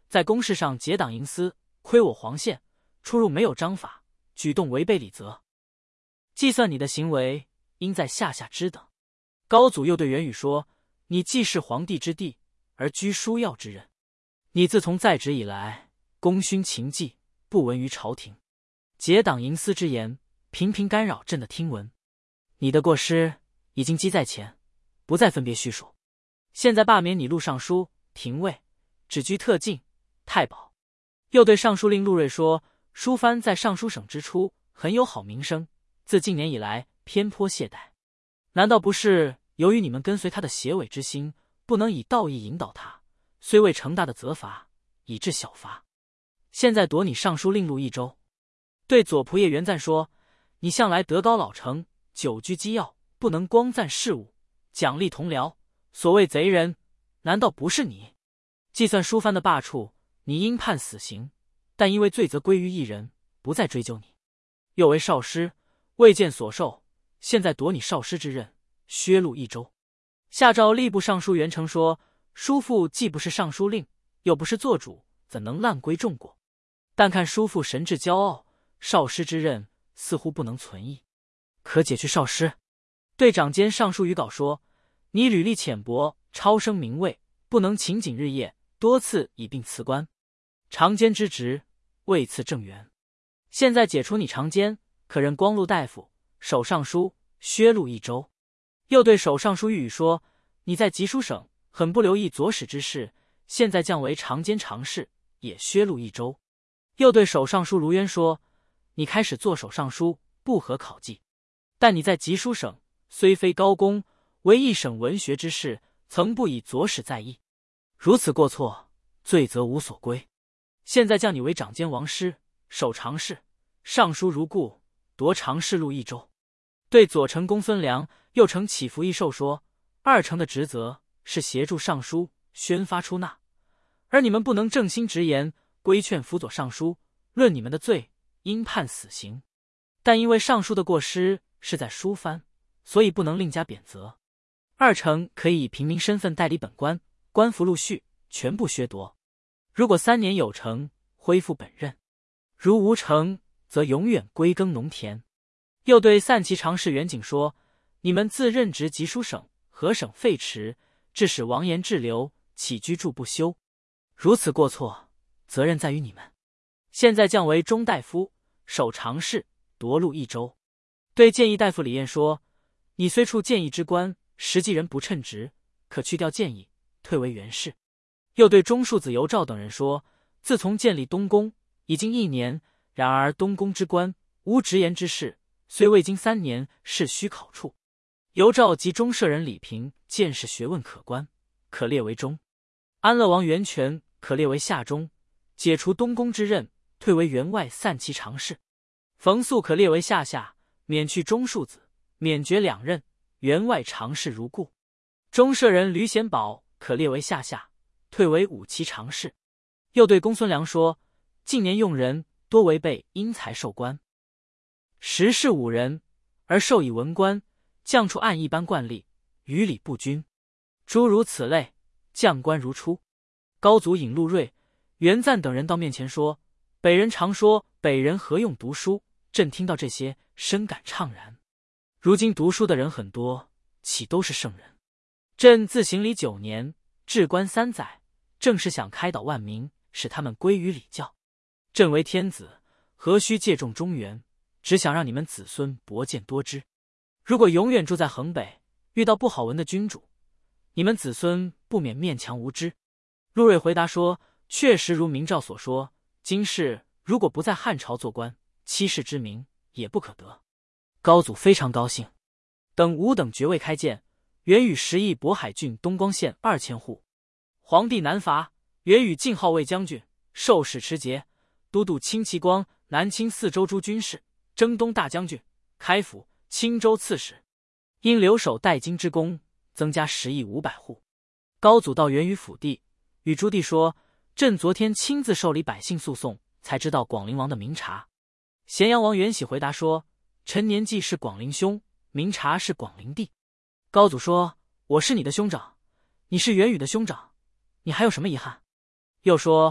在公事上结党营私，亏我黄县，出入没有章法，举动违背礼则。计算你的行为，应在下下知等。高祖又对元宇说：你既是皇帝之弟，而居枢要之任，你自从在职以来，功勋勤绩不闻于朝廷，结党营私之言，频频干扰朕的听闻。你的过失已经记在前，不再分别叙述。现在罢免你录尚书、廷尉，只居特进、太保。又对尚书令陆睿说：舒藩在尚书省之初很有好名声，自近年以来偏颇懈怠，难道不是由于你们跟随他的邪伪之心，不能以道义引导他，虽未成大的责罚，以致小罚？现在夺你尚书令录益州。对左仆射元赞说：你向来德高老成，久居机要，不能光赞事务，奖励同僚，所谓贼人，难道不是你？计算舒藩的罢黜，你应判死刑，但因为罪责归于一人，不再追究你。又为少师，未见所受，现在夺你少师之任，削录益州。下诏吏部尚书袁成说：叔父既不是尚书令，又不是做主，怎能滥归众过？但看叔父神志骄傲，少师之任似乎不能存疑，可解去少师。对长监尚书于稿说：你履历浅薄，超升名位，不能勤谨日夜，多次以并辞官，长监之职未赐正员。现在解除你长监，可任光禄大夫、守尚书，削录益州。又对守尚书御宇说：你在集书省很不留意左史之事，现在降为长监常侍，也削录益州。又对守尚书卢渊说：你开始做守尚书，不合考绩，但你在集书省虽非高公，为一省文学之事，曾不以左史在意，如此过错，罪责无所归。现在降你为长监王师，守常侍，尚书如故，夺常侍录益州。对左丞公孙良、右丞乞伏益寿说：二丞的职责是协助尚书宣发出纳，而你们不能正心直言，规劝辅佐尚书，论你们的罪，应判死刑。但因为尚书的过失是在舒藩，所以不能另加贬责。二丞可以以平民身份代理本官，官服陆续全部削夺。如果三年有成，恢复本任；如无成，则永远归耕农田。又对散骑常侍袁景说：你们自任职集书省，何省废弛，致使王延滞留，起居住不休，如此过错，责任在于你们。现在降为中大夫，守常侍，夺录益州。对谏议大夫李彦说：你虽处谏议之官，实际人不称职，可去掉谏议，退为原事。又对中庶子尤兆等人说：自从建立东宫已经一年，然而东宫之官无直言之事，虽未经三年，事须考处。尤兆及中舍人李平见识学问可观，可列为中。安乐王袁权可列为下中，解除东宫之任，退为员外散骑常侍。冯素可列为下下，免去中庶子，免爵两任，员外常侍如故。中舍人吕显宝可列为下下，退为武骑常侍。又对公孙良说：近年用人多违背因才授官，实是五人，而授以文官，降处按一般惯例，于理不均，诸如此类，降官如初。高祖引陆睿、元赞等人到面前说：北人常说北人何用读书，朕听到这些，深感怅然。如今读书的人很多，岂都是圣人？朕自行礼九年，治官三载，正是想开导万民，使他们归于礼教。朕为天子，何须借重中原？只想让你们子孙博见多知。如果永远住在衡北，遇到不好闻的君主，你们子孙不免面墙无知。陆睿回答说：确实如明诏所说，今世如果不在汉朝做官，七世之名也不可得。高祖非常高兴。等五等爵位开建，元宇十邑渤海郡东光县二千户。皇帝南伐，元宇进号卫将军，授使持节，都督清齐光、南清四州诸军事，征东大将军，开府、青州刺史。因留守代京之功，增加十亿五百户。高祖到元宇府地，与朱棣说：朕昨天亲自受理百姓诉讼，才知道广陵王的明察。咸阳王元喜回答说：臣年纪是广陵兄，明察是广陵弟。高祖说：我是你的兄长，你是元宇的兄长，你还有什么遗憾？又说：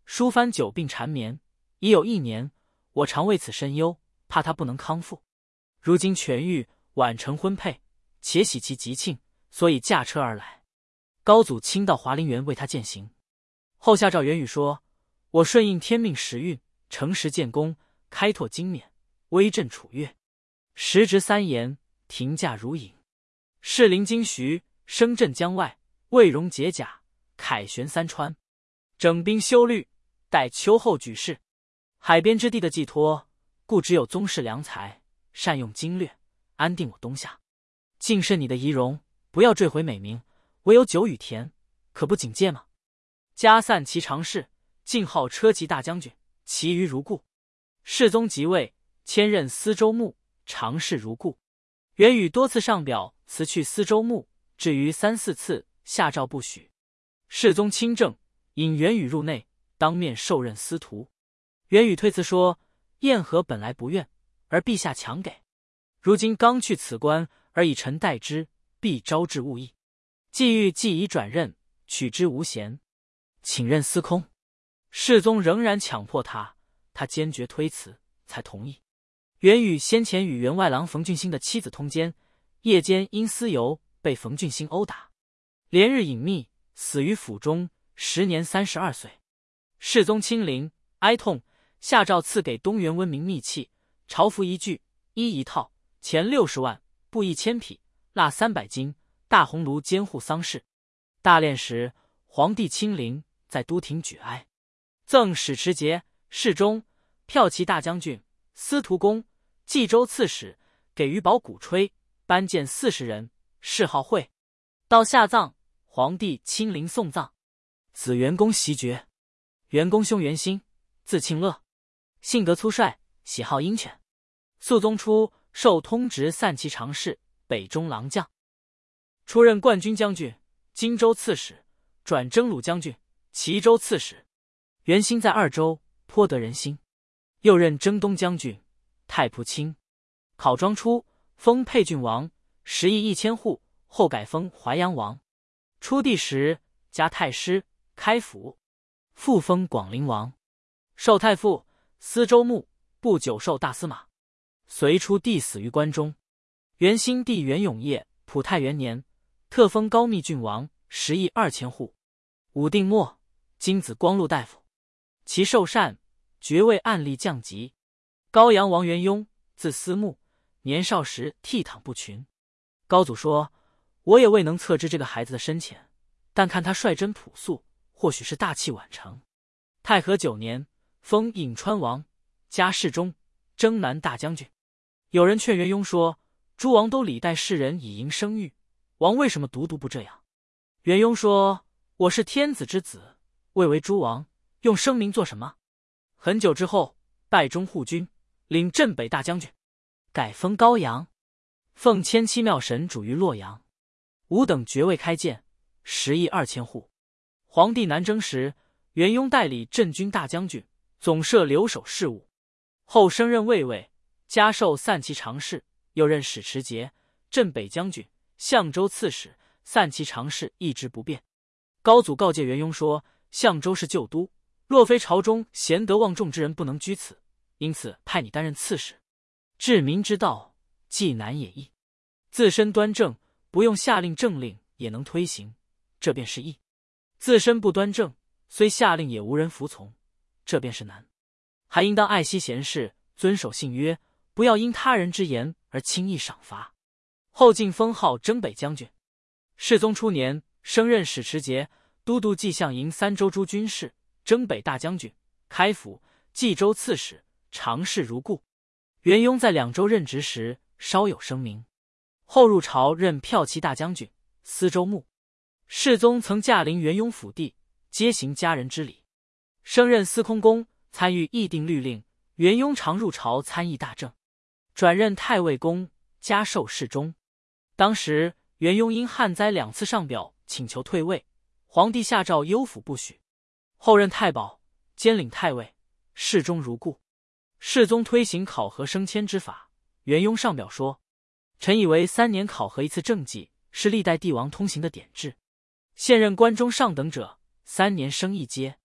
淑藩久病缠绵，已有一年，我常为此深忧，怕他不能康复。如今痊愈，晚成婚配，且喜其吉庆，所以驾车而来。高祖亲到华林园为他饯行。后下诏元宇说：我顺应天命时运，诚实建功，开拓经冕，威震楚越。时值三言，停驾如影。士临荆徐，声震江外，魏戎解甲，凯旋三川。整兵修律，待秋后举事。海边之地的寄托，故只有宗室良才，善用经略，安定我东夏。敬慎你的仪容，不要坠毁美名，唯有酒与田，可不警戒吗？加散骑常侍，晋号车骑大将军，其余如故。世宗即位，迁任司州牧，常侍如故。元宇多次上表辞去司州牧，至于三四次，下诏不许。世宗亲政，引元宇入内，当面受任司徒。元宇推辞说：燕和本来不愿，而陛下强给。如今刚去此官，而以臣代之，必招致误议。既欲既已转任，取之无嫌，请任司空。世宗仍然强迫他，他坚决推辞，才同意。元宇先前与员外郎冯俊兴的妻子通奸，夜间因私游被冯俊兴殴打，连日隐秘，死于府中，时年三十二岁。世宗亲临，哀痛，下诏赐给东原温明密器，朝服一具，衣一套，钱六十万，布一千匹，蜡三百斤，大红炉监护丧事。大殓时，皇帝亲临，在都亭举哀，赠史持节、侍中、骠骑大将军、司徒公、冀州刺史，给于宝鼓吹，颁荐四十人，谥号惠。到下葬，皇帝亲临送葬。子元公袭爵。元公兄元兴，字庆乐，性格粗率，喜好鹰犬。肃宗初，授通直散骑常侍、北中郎将，出任冠军将军、荆州刺史，转征虏将军、齐州刺史。元兴在二州颇得人心，又任征东将军、太仆卿。考庄初，封沛郡王，食邑一千户，后改封淮阳王。初帝时，加太师、开府，复封广陵王，授太傅、司州牧，不久授大司马。隋初帝死于关中。元兴帝元永业普泰元年，特封高密郡王，食邑二千户。武定末，金子光禄大夫，其受善，爵位按例降级。高阳王元雍，字思慕，年少时倜傥不群。高祖说：我也未能测知这个孩子的深浅，但看他率真朴素，或许是大器晚成。太和九年，封颍川王，加侍中、征南大将军。有人劝元雍说：诸王都礼待世人以迎声誉，王为什么独独不这样？元雍说：我是天子之子，未为诸王，用声名做什么？很久之后，拜中护军，领镇北大将军，改封高阳，奉千七庙神主于洛阳。吾等爵位开建，食邑二千户。皇帝南征时，元雍代理镇军大将军，总摄留守事务。后升任卫尉，加授散骑常侍，又任史持节、镇北将军、相州刺史、散骑常侍，一直不变。高祖告诫元雍说：相州是旧都，若非朝中贤德望重之人，不能居此，因此派你担任刺史。治民之道，既难也易，自身端正，不用下令政令也能推行，这便是易；自身不端正，虽下令也无人服从，这便是难。还应当爱惜贤士，遵守信约，不要因他人之言而轻易赏罚。后晋封号征北将军。世宗初年，升任史持节、都督蓟相营三州诸军事、征北大将军、开府、冀州刺史，常侍如故。元雍在两州任职时稍有声名，后入朝任骠骑大将军、司州牧。世宗曾驾临元雍府邸，皆行家人之礼。升任司空公，参与议定律令。元雍常入朝参议大政，转任太尉公，加授侍中。当时元雍因旱灾两次上表请求退位，皇帝下诏幽府不许。后任太保，兼领太尉、侍中如故。世宗推行考核升迁之法，元雍上表说：臣以为三年考核一次政绩，是历代帝王通行的典制。现任关中上等者，三年升一阶。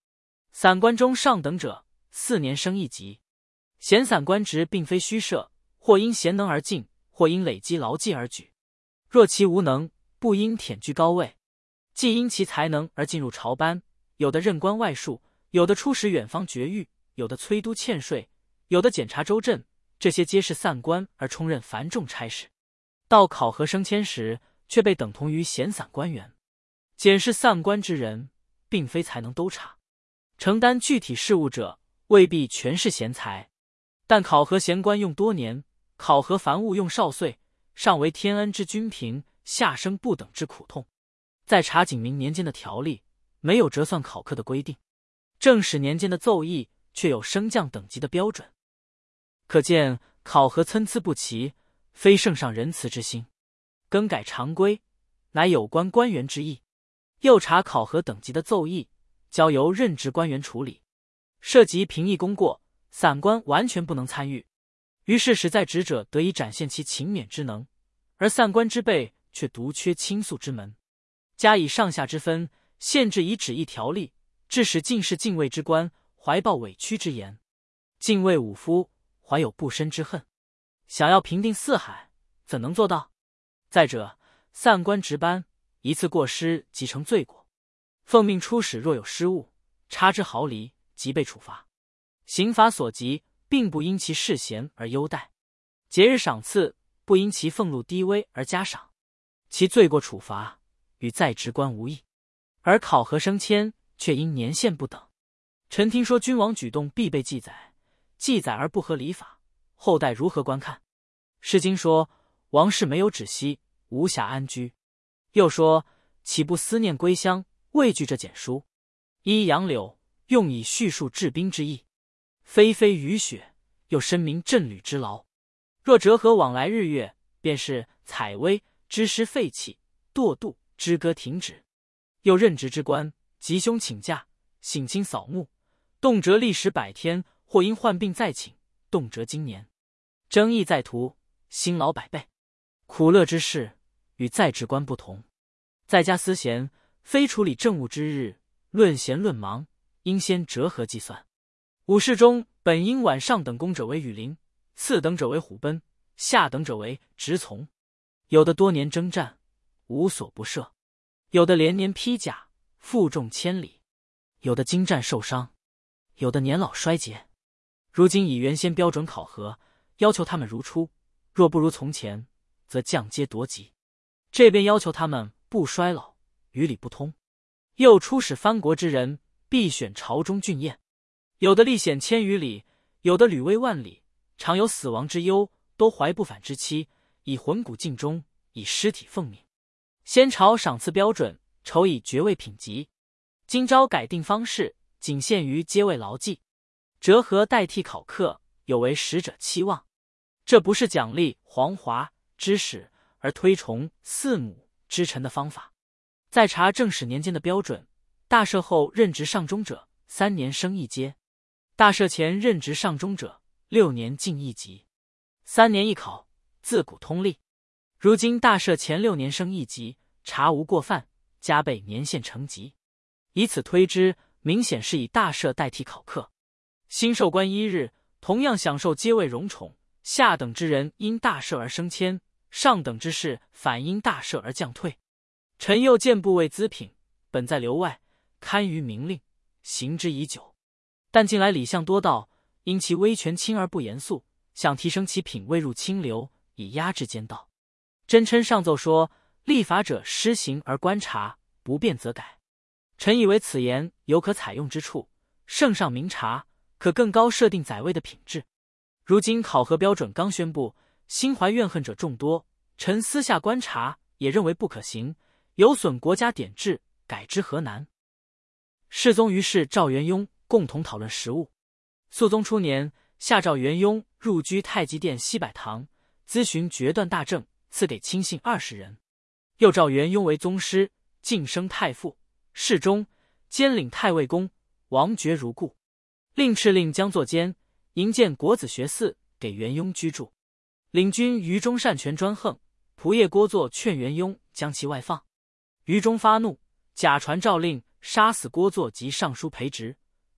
散官中上等者，四年升一级。闲散官职并非虚设，或因贤能而进，或因累积劳绩而举。若其无能，不应忝居高位。既因其才能而进入朝班，有的任官外戍，有的出使远方绝狱，有的催督欠税，有的检察州镇，这些皆是散官而充任繁重差事。到考核升迁时，却被等同于闲散官员。检视散官之人，并非才能都察，承担具体事务者未必全是贤才，但考核闲官用多年，考核凡务用少岁，上为天恩之均平，下生不等之苦痛。在查景明年间的条例，没有折算考科的规定；正史年间的奏议却有升降等级的标准。可见考核参差不齐，非圣上仁慈之心。更改常规，乃有关官员之意。又查考核等级的奏议，交由任职官员处理，涉及评议功过，散官完全不能参与。于是使在职者得以展现其勤勉之能，而散官之辈却独缺倾诉之门。加以上下之分，限制以旨意条例，致使进士禁卫之官怀抱委屈之言，禁卫武夫怀有不深之恨。想要平定四海，怎能做到？再者，散官值班，一次过失即成罪过。奉命出使若有失误，差之毫厘，即被处罚。刑罚所及，并不因其世贤而优待；节日赏赐，不因其俸禄低微而加赏。其罪过处罚与在职官无异，而考核升迁却因年限不等。臣听说君王举动必被记载，记载而不合礼法，后代如何观看？诗经说王室没有止息，无暇安居。又说岂不思念归乡，畏惧这简书？依杨柳，用以叙述治兵之意。霏霏雨雪，又深明振履之劳。若折合往来日月，便是采薇之师废弃，堕度之歌停止。又任职之官，吉凶请假，省亲扫墓，动辄历时百天，或因患病再请，动辄经年。争议在途，辛劳百倍。苦乐之事与在职官不同，在家思闲，非处理政务之日，论闲论忙，应先折合计算。武士中本应晚上等功者为羽林，次等者为虎贲，下等者为直从。有的多年征战，无所不涉；有的连年披甲，负重千里；有的经战受伤；有的年老衰竭。如今以原先标准考核，要求他们如初，若不如从前，则降阶夺级。这边要求他们不衰老，于理不通。又出使藩国之人，必选朝中俊彦，有的历险千余里，有的屡危万里，常有死亡之忧，都怀不返之期，以魂骨尽忠，以尸体奉命。先朝赏赐标准，酬以爵位品级。今朝改定方式，仅限于阶位劳绩，折合代替考课，有违使者期望。这不是奖励皇华之使而推崇四母之臣的方法。再查正史年间的标准，大赦后任职上中者，三年升一阶；大赦前任职上中者，六年进一级。三年一考，自古通例。如今大赦前六年升一级，查无过犯，加倍年限成级。以此推之，明显是以大赦代替考课。新授官一日，同样享受阶位荣宠，下等之人因大赦而升迁，上等之士反因大赦而降退。臣又见部位资品，本在留外，堪于明令，行之已久。但近来礼相多道，因其威权轻而不严肃，想提升其品位入清流，以压制奸盗。真琛上奏说，立法者施行而观察，不便则改。臣以为此言有可采用之处，圣上明察，可更高设定载位的品质。如今考核标准刚宣布，心怀怨恨者众多，臣私下观察也认为不可行，有损国家典制，改之何难？世宗于是召元雍共同讨论实务。肃宗初年，下诏元雍入居太极殿西柏堂，咨询决断大政，赐给亲信二十人。又召元雍为宗师，晋升太傅、侍中，兼领太尉宫，王爵如故。令敕令将作监，营建国子学寺，给元雍居住。领军于中擅权专横，仆射郭作劝元雍将其外放。于中发怒，假传诏令杀死郭作及尚书裴植。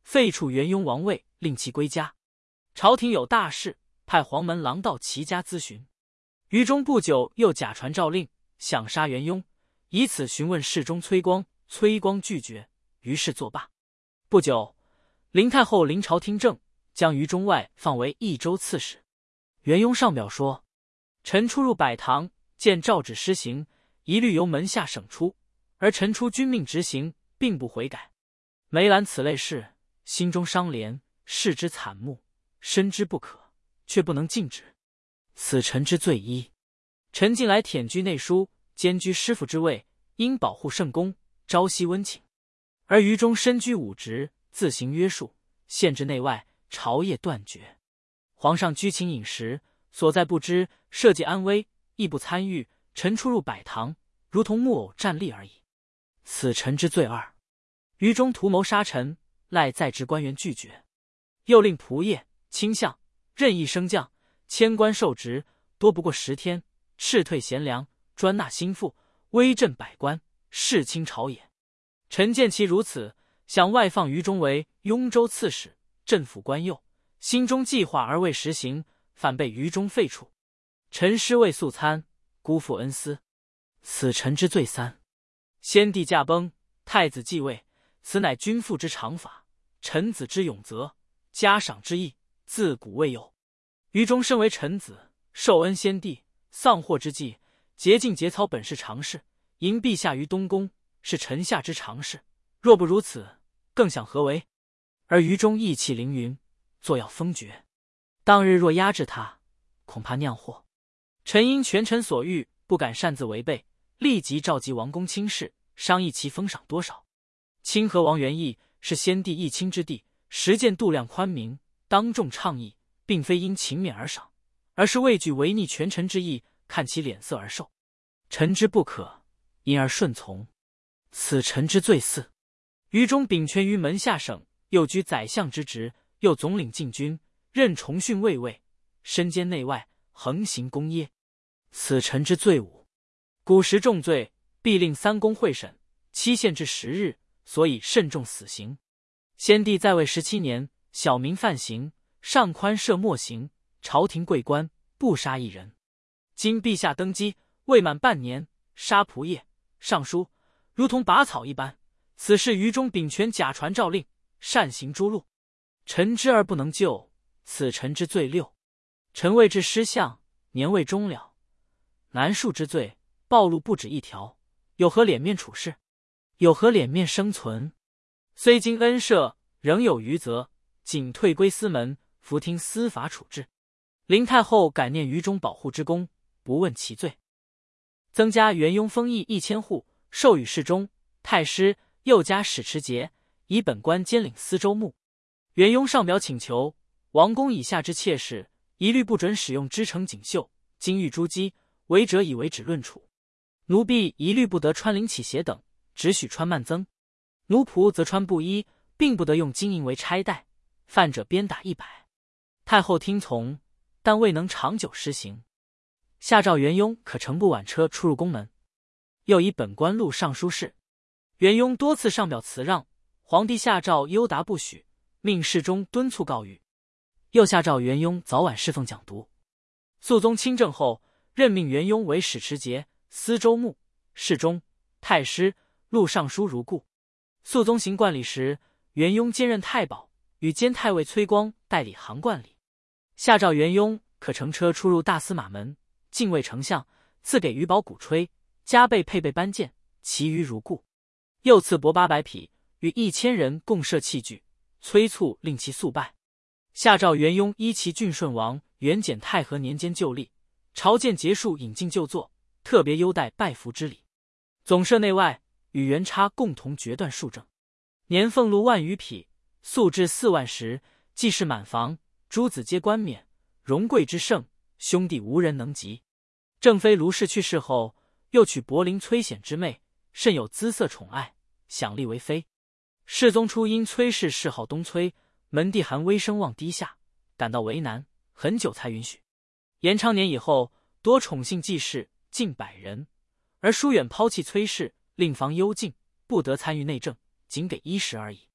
废黜元雍王位，令其归家。朝廷有大事，派黄门郎到其家咨询。于中不久又假传诏令，想杀元雍，以此询问侍中崔光。崔光拒绝，于是作罢。不久，灵太后临朝听政，将于中外放为益州刺史。元雍上表说：臣出入百堂，见诏旨施行，一律由门下省出，而臣出君命执行，并不悔改。梅兰此类事，心中伤怜，视之惨目，深知不可，却不能禁止，此臣之罪一。臣近来忝居内书，兼居师傅之位，应保护圣公，朝夕温请。而于中身居武职，自行约束，限制内外，朝夜断绝。皇上居寝饮食，所在不知，社稷安危，亦不参与。臣出入百堂，如同木偶站立而已，此臣之罪二。于中图谋杀臣，赖在职官员拒绝，又令仆射、卿相任意升降，迁官受职，多不过十天，斥退贤良，专纳心腹，威震百官，视清朝野。臣见其如此，想外放于中为雍州刺史，镇抚官右，心中计划而未实行，反被于中废黜。臣失位素餐，辜负恩思，此臣之罪三。先帝驾崩，太子继位，此乃君父之常法，臣子之永责，嘉赏之意，自古未有。于中身为臣子，受恩先帝，丧祸之际，竭尽节操本是常事，迎陛下于东宫，是臣下之常事。若不如此，更想何为？而于中意气凌云，作要封爵。当日若压制他，恐怕酿祸。臣因权臣所欲，不敢擅自违背，立即召集王公卿士，商议其封赏多少。清河王元义是先帝义亲之弟，实践度量宽明，当众倡议，并非因勤勉而赏，而是畏惧违逆权臣之意，看其脸色而受。臣之不可，因而顺从，此臣之罪四。于中秉权于门下省，又居宰相之职，又总领禁军，任重训卫尉，身兼内外，横行宫耶，此臣之罪五。古时重罪，必令三公会审，期限至十日，所以慎重死刑。先帝在位十七年，小民犯刑，上宽赦莫刑，朝廷贵官不杀一人。今陛下登基未满半年，杀仆射、尚书，如同拔草一般。此事于中秉权假传诏令，擅行诛戮，臣知而不能救，此臣之罪六。臣位至失相，年未终了，难恕之罪，暴露不止一条，有何脸面处事？有何脸面生存？虽经恩赦，仍有余责，仅退归司门，伏听司法处置。灵太后感念于中保护之功，不问其罪，增加元雍封邑一千户，授予侍中、太师，又加使持节，以本官兼领司州牧。元雍上表请求，王公以下之妾室，一律不准使用织成锦绣、金玉珠玑，违者以为止论处。奴婢一律不得穿绫绮鞋等，只许穿蔓增。奴仆则穿布衣，并不得用金银为钗带，犯者鞭打一百。太后听从，但未能长久施行。下诏元雍可乘步挽车出入宫门，又以本官录尚书事。元雍多次上表辞让，皇帝下诏优答不许，命侍中敦促告谕，又下诏元雍早晚侍奉讲读。肃宗亲政后，任命元雍为使持节、司州牧、侍中、太师、录尚书如故。肃宗行冠礼时，元雍兼任太保，与监太尉崔光代理行冠礼。下诏元雍可乘车出入大司马门，禁卫丞相，赐给余宝鼓吹，加倍配备班剑，其余如故。又赐帛八百匹，与一千人共设器具，催促令其速拜。下诏元雍依其郡顺王元简太和年间就立，朝见结束引进就坐，特别优待拜服之礼。总摄内外，与元叉共同决断数政。年俸禄万余匹，粟至四万石，既是满房，诸子皆冠冕，荣贵之盛，兄弟无人能及。正妃卢氏去世后，又娶柏林崔显之妹，甚有姿色宠爱，享立为妃。世宗初因崔氏谥号东崔，门第含微声望低下，感到为难，很久才允许。延昌年以后，多宠幸继室，近百人，而疏远抛弃崔氏，令房幽禁，不得参与内政，仅给衣食而已。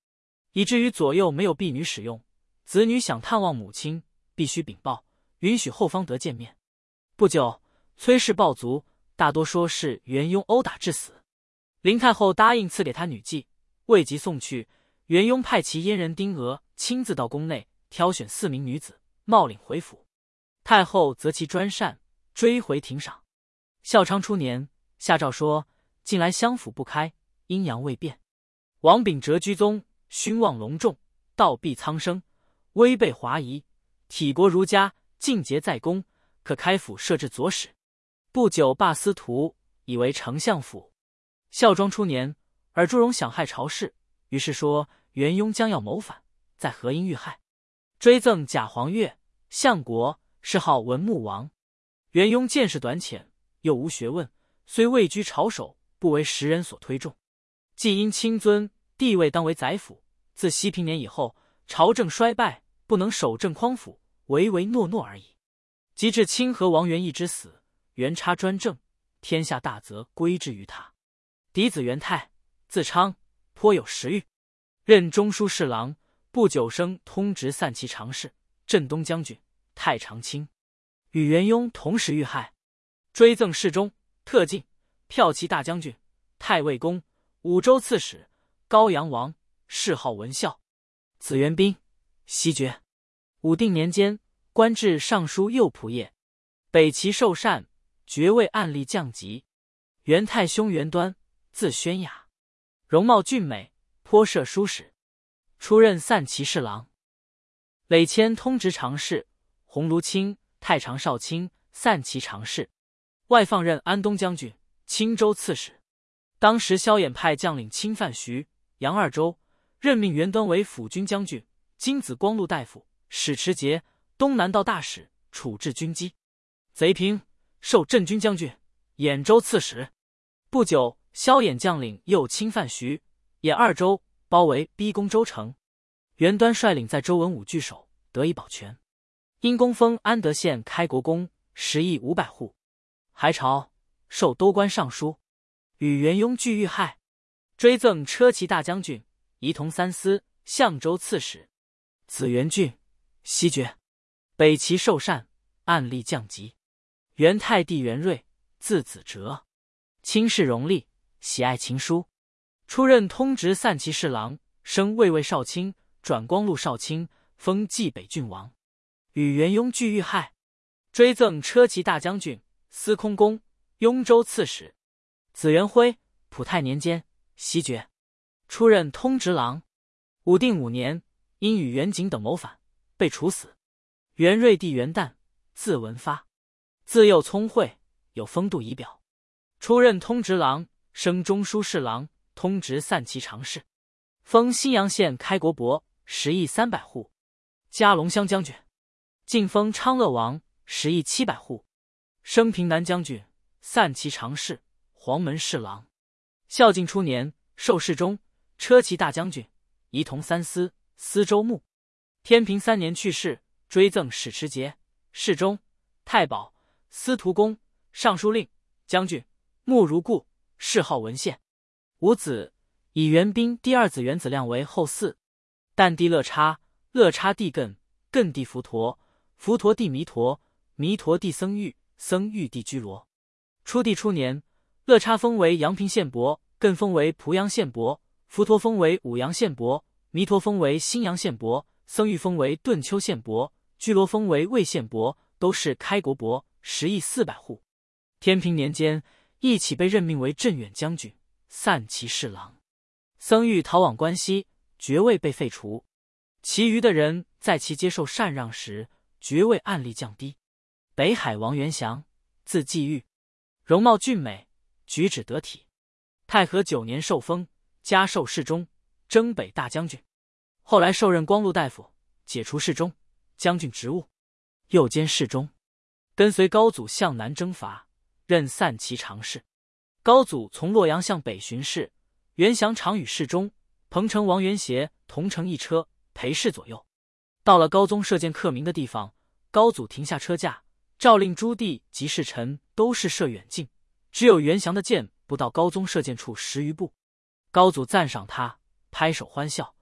以至于左右没有婢女使用，子女想探望母亲，必须禀报，允许后方得见面。不久，崔氏暴卒，大多说是元雍殴打致死。林太后答应赐给他女妓，未及送去，元雍派其阉人丁娥亲自到宫内挑选四名女子，冒领回府。太后择其专善，追回廷赏。孝昌初年，下诏说近来相府不开，阴阳未变。王秉哲居宗，勋望隆重，道必苍生，威备华夷，体国儒家，尽节在公，可开府设置左史。不久罢司徒，以为丞相府。孝庄初年，尔朱荣想害朝氏，于是说元雍将要谋反，在河阴遇害，追赠假黄钺、相国，谥号文穆王。元雍见识短浅，又无学问，虽位居朝首，不为时人所推重。既因亲尊，地位当为宰辅。自熙平年以后，朝政衰败，不能守正匡辅，唯唯诺诺而已。及至清河王元义之死，元叉专政，天下大则归之于他。嫡子元泰，字昌，颇有时运，任中书侍郎，不久升通直散骑常侍、镇东将军、太常卿。与元雍同时遇害，追赠侍中、特进、骠骑大将军、太尉公、武州刺史、高阳王，谥号文孝。子元彬，袭爵。武定年间，官至尚书右仆射，北齐受禅，爵位按例降级。元太兄元端，字宣雅，容貌俊美，颇设书史，出任散骑侍郎，累迁通直常侍、鸿胪卿、太常少卿、散骑常侍，外放任安东将军、青州刺史。当时萧衍派将领侵犯徐、杨二州，任命元端为辅军将军、金子光禄大夫、史持节、东南道大使，处置军机。贼平，授镇军将军、兖州刺史。不久，萧衍将领又侵犯徐、兖二州，包围逼攻州城。元端率领在周文武据守，得以保全。因功封安德县开国公，十亿五百户。还朝，授都官尚书。与元雍俱遇害，追赠车骑大将军、仪同三司、相州刺史。子元俊，袭爵。北齐受禅，按例降级。元太帝元瑞，字子哲，轻视荣利，喜爱琴书，出任通直散骑侍郎，升卫尉少卿，转光禄少卿，封冀北郡王。与元雍俱遇害，追赠车骑大将军、司空公、雍州刺史。子元辉，普泰年间，袭爵，出任通直郎。武定五年，因与元景等谋反，被处死。元瑞帝元旦，字文发，自幼聪慧，有风度仪表，出任通直郎，升中书侍郎、通直散骑常侍，封新阳县开国伯，十亿三百户。嘉龙乡将军，晋封昌乐王，十亿七百户。升平南将军、散骑常侍、黄门侍郎。孝敬初年，授侍中、车骑大将军，仪同三司、司州牧。天平三年去世，追赠史持节、侍中、太保、司徒公、尚书令、将军，慕如故，谥号文献。五子，以元彬第二子元子亮为后嗣。旦弟乐差，乐差弟艮，艮弟伏陀，伏陀弟弥陀，弥陀弟僧玉，僧玉弟居罗。初帝初年，乐差封为阳平县伯，艮封为濮阳县伯，伏陀封为武阳县伯，弥陀封为新阳县伯，僧玉封为顿丘县伯，居罗封为魏县伯，都是开国伯，十亿四百户。天平年间，一起被任命为镇远将军、散骑侍郎。僧玉逃往关西，爵位被废除。其余的人在其接受禅让时，爵位按例降低。北海王元祥，字季玉，容貌俊美，举止得体。太和九年受封，加授侍中、征北大将军。后来受任光禄大夫，解除侍中、将军职务，又兼侍中。跟随高祖向南征伐，任散骑常侍。高祖从洛阳向北巡视，元祥常与侍中、彭城王元协同乘一车，陪侍左右。到了高宗射箭克明的地方，高祖停下车驾，诏令诸弟及侍臣都是射远近，只有元祥的箭不到高宗射箭处十余步。高祖赞赏他，拍手欢笑。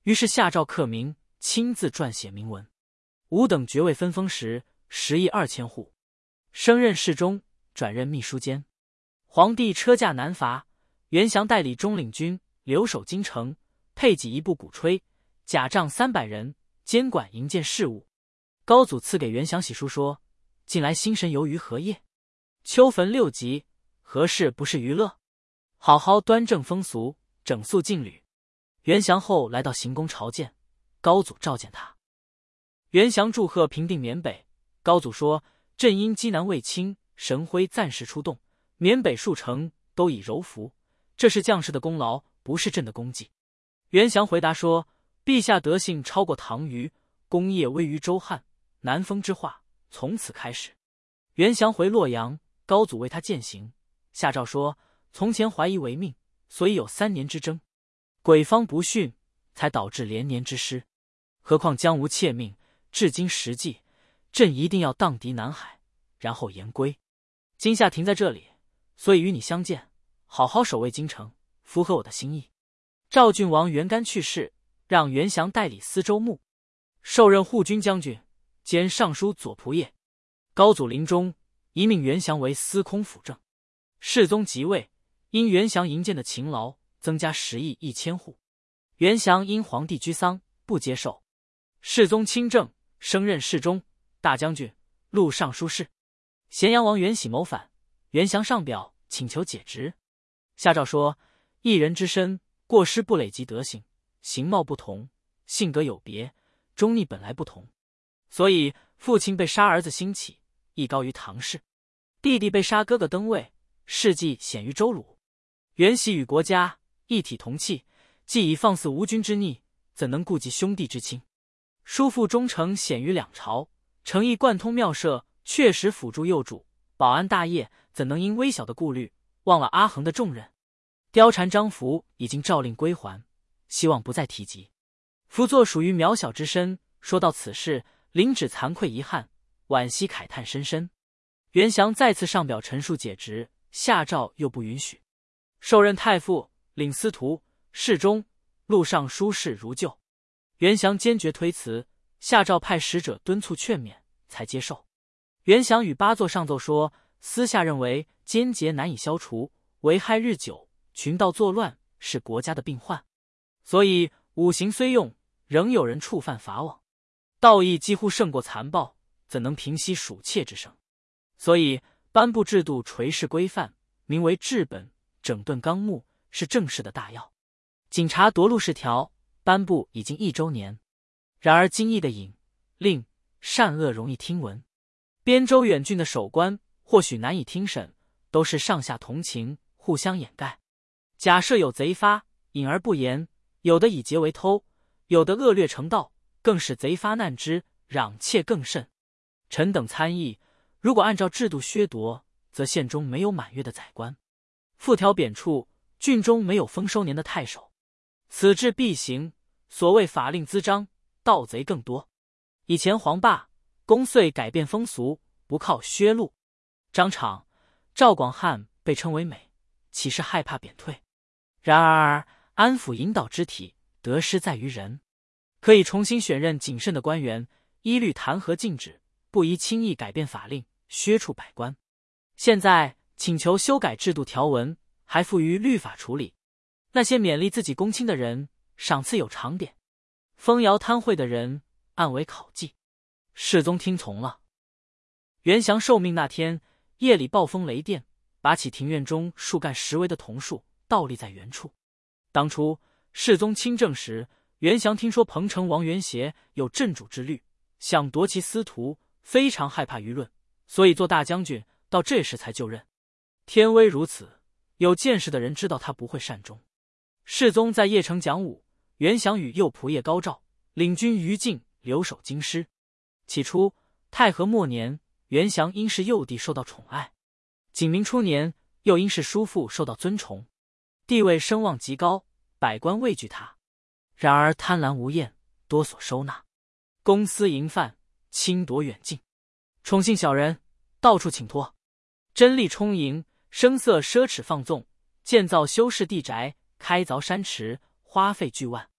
于是下诏刻名，亲自撰写铭文。吾等爵位分封时，十亿二千户，升任侍中，转任秘书监。皇帝车驾南伐，袁祥代理中领军，留守京城，配给一部鼓吹，甲仗三百人，监管营建事务。高祖赐给袁祥喜书说：近来心神游于何业？秋坟六级，何事不是娱乐？好好端正风俗，整肃禁律。袁祥后来到行宫朝见，高祖召见他。袁祥祝贺平定缅北，高祖说：朕因畿南卫青、神辉暂时出动，缅北数城都已柔服，这是将士的功劳，不是朕的功绩。袁祥回答说：陛下德性超过唐虞，功业威于周汉，南风之化从此开始。袁祥回洛阳，高祖为他饯行，下诏说：从前怀疑为命，所以有三年之争，鬼方不逊，才导致连年之失。何况将无窃命，至今实际，朕一定要荡涤南海，然后言归。今夏停在这里，所以与你相见，好好守卫京城，符合我的心意。赵郡王袁干去世，让袁祥代理司州牧，受任护军将军兼尚书左仆射。高祖临终，一命袁祥为司空辅政。世宗即位，因袁祥营建的勤劳，增加十亿一千户。袁祥因皇帝居丧，不接受。世宗亲政，升任侍中、大将军、录尚书事。咸阳王袁喜谋反，袁祥上表请求解职。下诏说：一人之身，过失不累及德行，形貌不同，性格有别，忠逆本来不同，所以父亲被杀，儿子兴起，亦高于唐氏；弟弟被杀，哥哥登位，事迹显于周鲁。袁喜与国家一体同气，既已放肆无君之逆，怎能顾及兄弟之亲？叔父忠诚显于两朝，诚意贯通庙社，确实辅助幼主，保安大业，怎能因微小的顾虑，忘了阿衡的重任？貂蝉张福已经诏令归还，希望不再提及。夫作属于渺小之身，说到此事，领旨惭愧遗憾，惋惜慨叹深深。袁祥再次上表陈述解职，下诏又不允许。受任太傅，领司徒、侍中、录尚书事如旧。袁祥坚决推辞，下诏派使者敦促劝勉，才接受。袁祥与八座上奏说，私下认为奸劫难以消除，危害日久，群盗作乱是国家的病患，所以五刑虽用，仍有人触犯法网，盗役几乎胜过残暴，怎能平息鼠窃之声？所以颁布制度垂示规范，名为治本整顿纲目，是正式的大要。警察夺路示条颁布已经一周年，然而精义的引令善恶容易听闻，边州远郡的守官或许难以听审，都是上下同情，互相掩盖。假设有贼发，隐而不言，有的以劫为偷，有的恶劣成盗，更使贼发难知，攘窃更甚。臣等参议，如果按照制度削夺，则县中没有满月的宰官，复条贬黜，郡中没有丰收年的太守。此制必行，所谓法令滋章，盗贼更多。以前黄霸、公遂改变风俗，不靠削戮。张敞、赵广汉被称为美，岂是害怕贬退？然而安抚引导之体，得失在于人。可以重新选任谨慎的官员，依律弹劾禁止，不宜轻易改变法令，削除百官。现在请求修改制度条文，还付于律法处理。那些勉励自己公卿的人，赏赐有长典；封谣贪贿的人，按为考绩。世宗听从了。袁祥受命那天，夜里暴风雷电，拔起庭院中树干十围的桐树，倒立在原处。当初世宗亲政时，袁祥听说彭城王袁协有镇主之虑，想夺其司徒，非常害怕舆论，所以做大将军，到这时才就任。天威如此，有见识的人知道他不会善终。世宗在邺城讲武，袁祥与右仆射高照领军于禁，留守京师。起初太和末年，袁祥因是幼弟受到宠爱；景明初年，又因是叔父受到尊崇，地位声望极高，百官畏惧他。然而贪婪无厌，多所收纳，公私营贩，侵夺远近，宠幸小人，到处请托，珍利充盈，声色奢侈放纵，建造修饰地宅，开凿山池，花费巨万。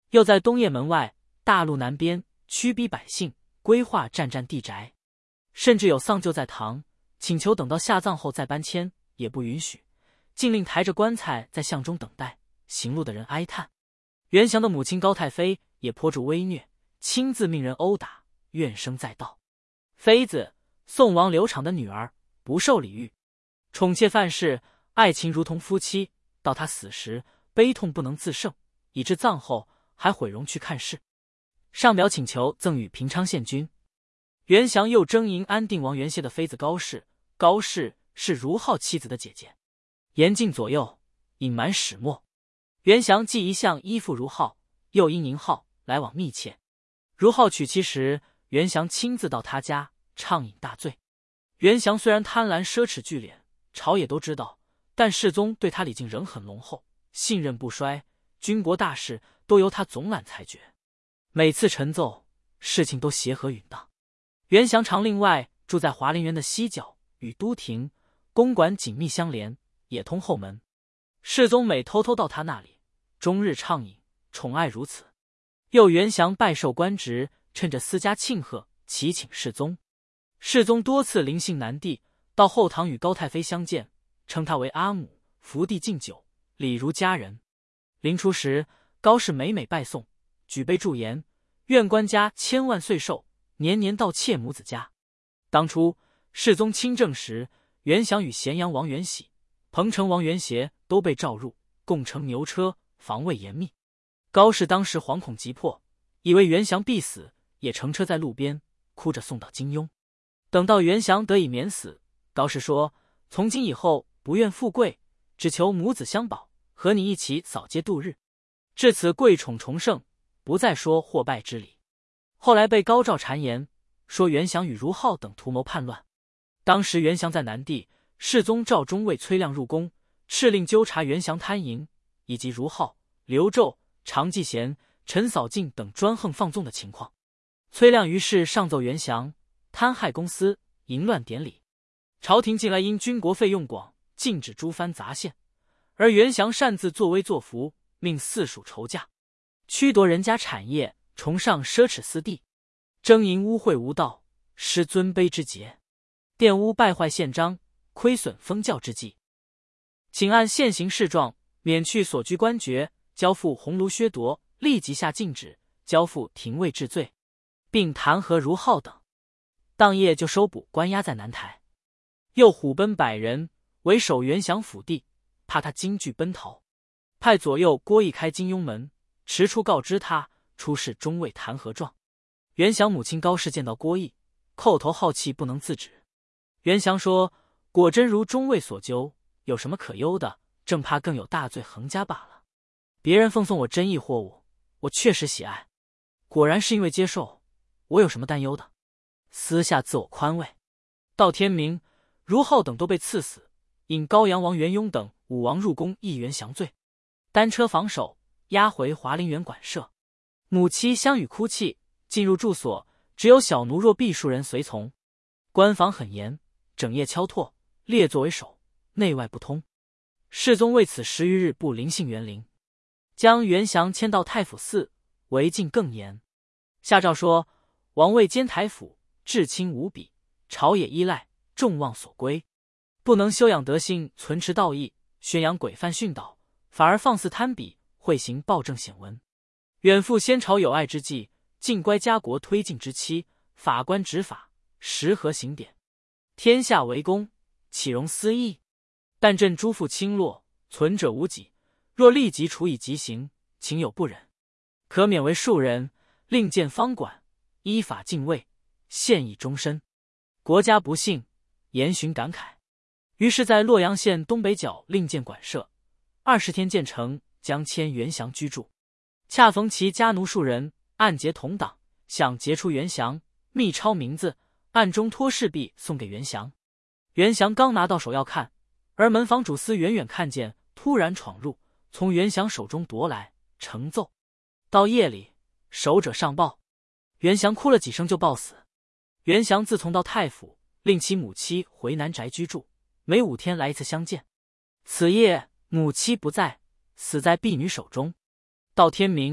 又在东掖门外、大路南边驱逼百姓，规划战战地宅，甚至有丧柩在堂，请求等到下葬后再搬迁，也不允许，竟令抬着棺材在巷中等待，行路的人哀叹。袁祥的母亲高太妃也颇著威虐，亲自命人殴打，怨声载道。妃子宋王刘昶的女儿，不受礼遇，宠妾犯事，爱情如同夫妻，到他死时悲痛不能自胜，以致葬后还毁容去看事，上表请求赠与平昌县君。袁祥又征迎安定王袁谢的妃子高氏，高氏是如浩妻子的姐姐，严禁左右，隐瞒始末。袁祥既一向依附如浩，又因宁浩来往密切，如浩娶妻时，袁祥亲自到他家畅饮大醉。袁祥虽然贪婪奢侈聚敛，朝野都知道，但世宗对他礼敬仍很浓厚，信任不衰，军国大事都由他总揽裁决。每次陈奏，事情都协和允当。袁祥常另外住在华林园的西角，与都亭、公馆紧密相连，也通后门。世宗每偷偷到他那里，终日畅饮，宠爱如此。又袁祥拜受官职，趁着私家庆贺，祈请世宗。世宗多次临幸南地，到后堂与高太妃相见，称他为阿母，伏地敬酒，礼如家人。临出时，高氏每每拜送，举杯祝言，愿官家千万岁寿，年年到妾母子家。当初世宗亲政时，袁祥与咸阳王元喜、彭城王元协都被召入，共乘牛车，防卫严密。高氏当时惶恐急迫，以为袁祥必死，也乘车在路边，哭着送到金庸。等到袁祥得以免死，高氏说：从今以后不愿富贵，只求母子相保，和你一起扫街度日。至此贵宠重盛，不再说获败之理。后来被高照谗言，说袁祥与如浩等图谋叛乱。当时袁祥在南地，世宗召中尉崔亮入宫，敕令纠察袁祥贪淫，以及如浩、刘胄、常继贤、陈扫敬等专横放纵的情况。崔亮于是上奏袁祥贪害公私，淫乱典礼。朝廷近来因军国费用广，禁止诸藩杂县，而袁祥擅自作威作福，命四属仇驾，驱夺人家产业，崇尚奢侈私地，争淫污秽无道，失尊卑之节，玷污败坏宪章，亏损封教之纪。请按现行事状，免去所居官爵，交付鸿胪削夺，立即下禁止，交付廷尉治罪，并弹劾如浩等。当夜就收捕关押在南台。又虎奔百人，为守袁祥府地，怕他惊惧奔逃，派左右郭义开金庸门，迟出告知他，出示中尉弹劾状。袁祥母亲高氏见到郭义，叩头好气不能自止。袁祥说：果真如中尉所究，有什么可忧的？正怕更有大罪横加罢了。别人奉送我珍异货物，我确实喜爱，果然是因为接受，我有什么担忧的？私下自我宽慰。到天明，如浩等都被赐死，引高阳王袁雍等武王入宫议袁祥罪，单车防守，押回华林园馆舍。母妻相与哭泣，进入住所，只有小奴若婢数人随从。官房很严，整夜敲拓，列作为守，内外不通。世宗为此十余日不临幸园陵，将袁祥迁到太府寺，违禁更严。下诏说：王位监台府，至亲无比，朝野依赖，众望所归，不能修养德性，存持道义，宣扬规范训导，反而放肆贪比，会行暴政显文，远赴先朝有爱之计，尽乖家国推进之期，法官执法，实合刑典，天下为公，岂容私议？但朕诸父轻落，存者无几，若立即处以极刑，情有不忍，可免为庶人，令见方管，依法禁卫，现役终身。国家不幸，严巡感慨。于是，在洛阳县东北角另建馆舍，二十天建成，将迁袁祥居住。恰逢其家奴数人暗结同党，想劫除袁祥，密抄名字，暗中托侍婢送给袁祥。袁祥刚拿到手要看，而门房主司远远看见，突然闯入，从袁祥手中夺来，呈奏。到夜里，守者上报，袁祥哭了几声就暴死。袁祥自从到太府，令其母妻回南宅居住，每五天来一次相见。此夜母妻不在，死在婢女手中。到天明，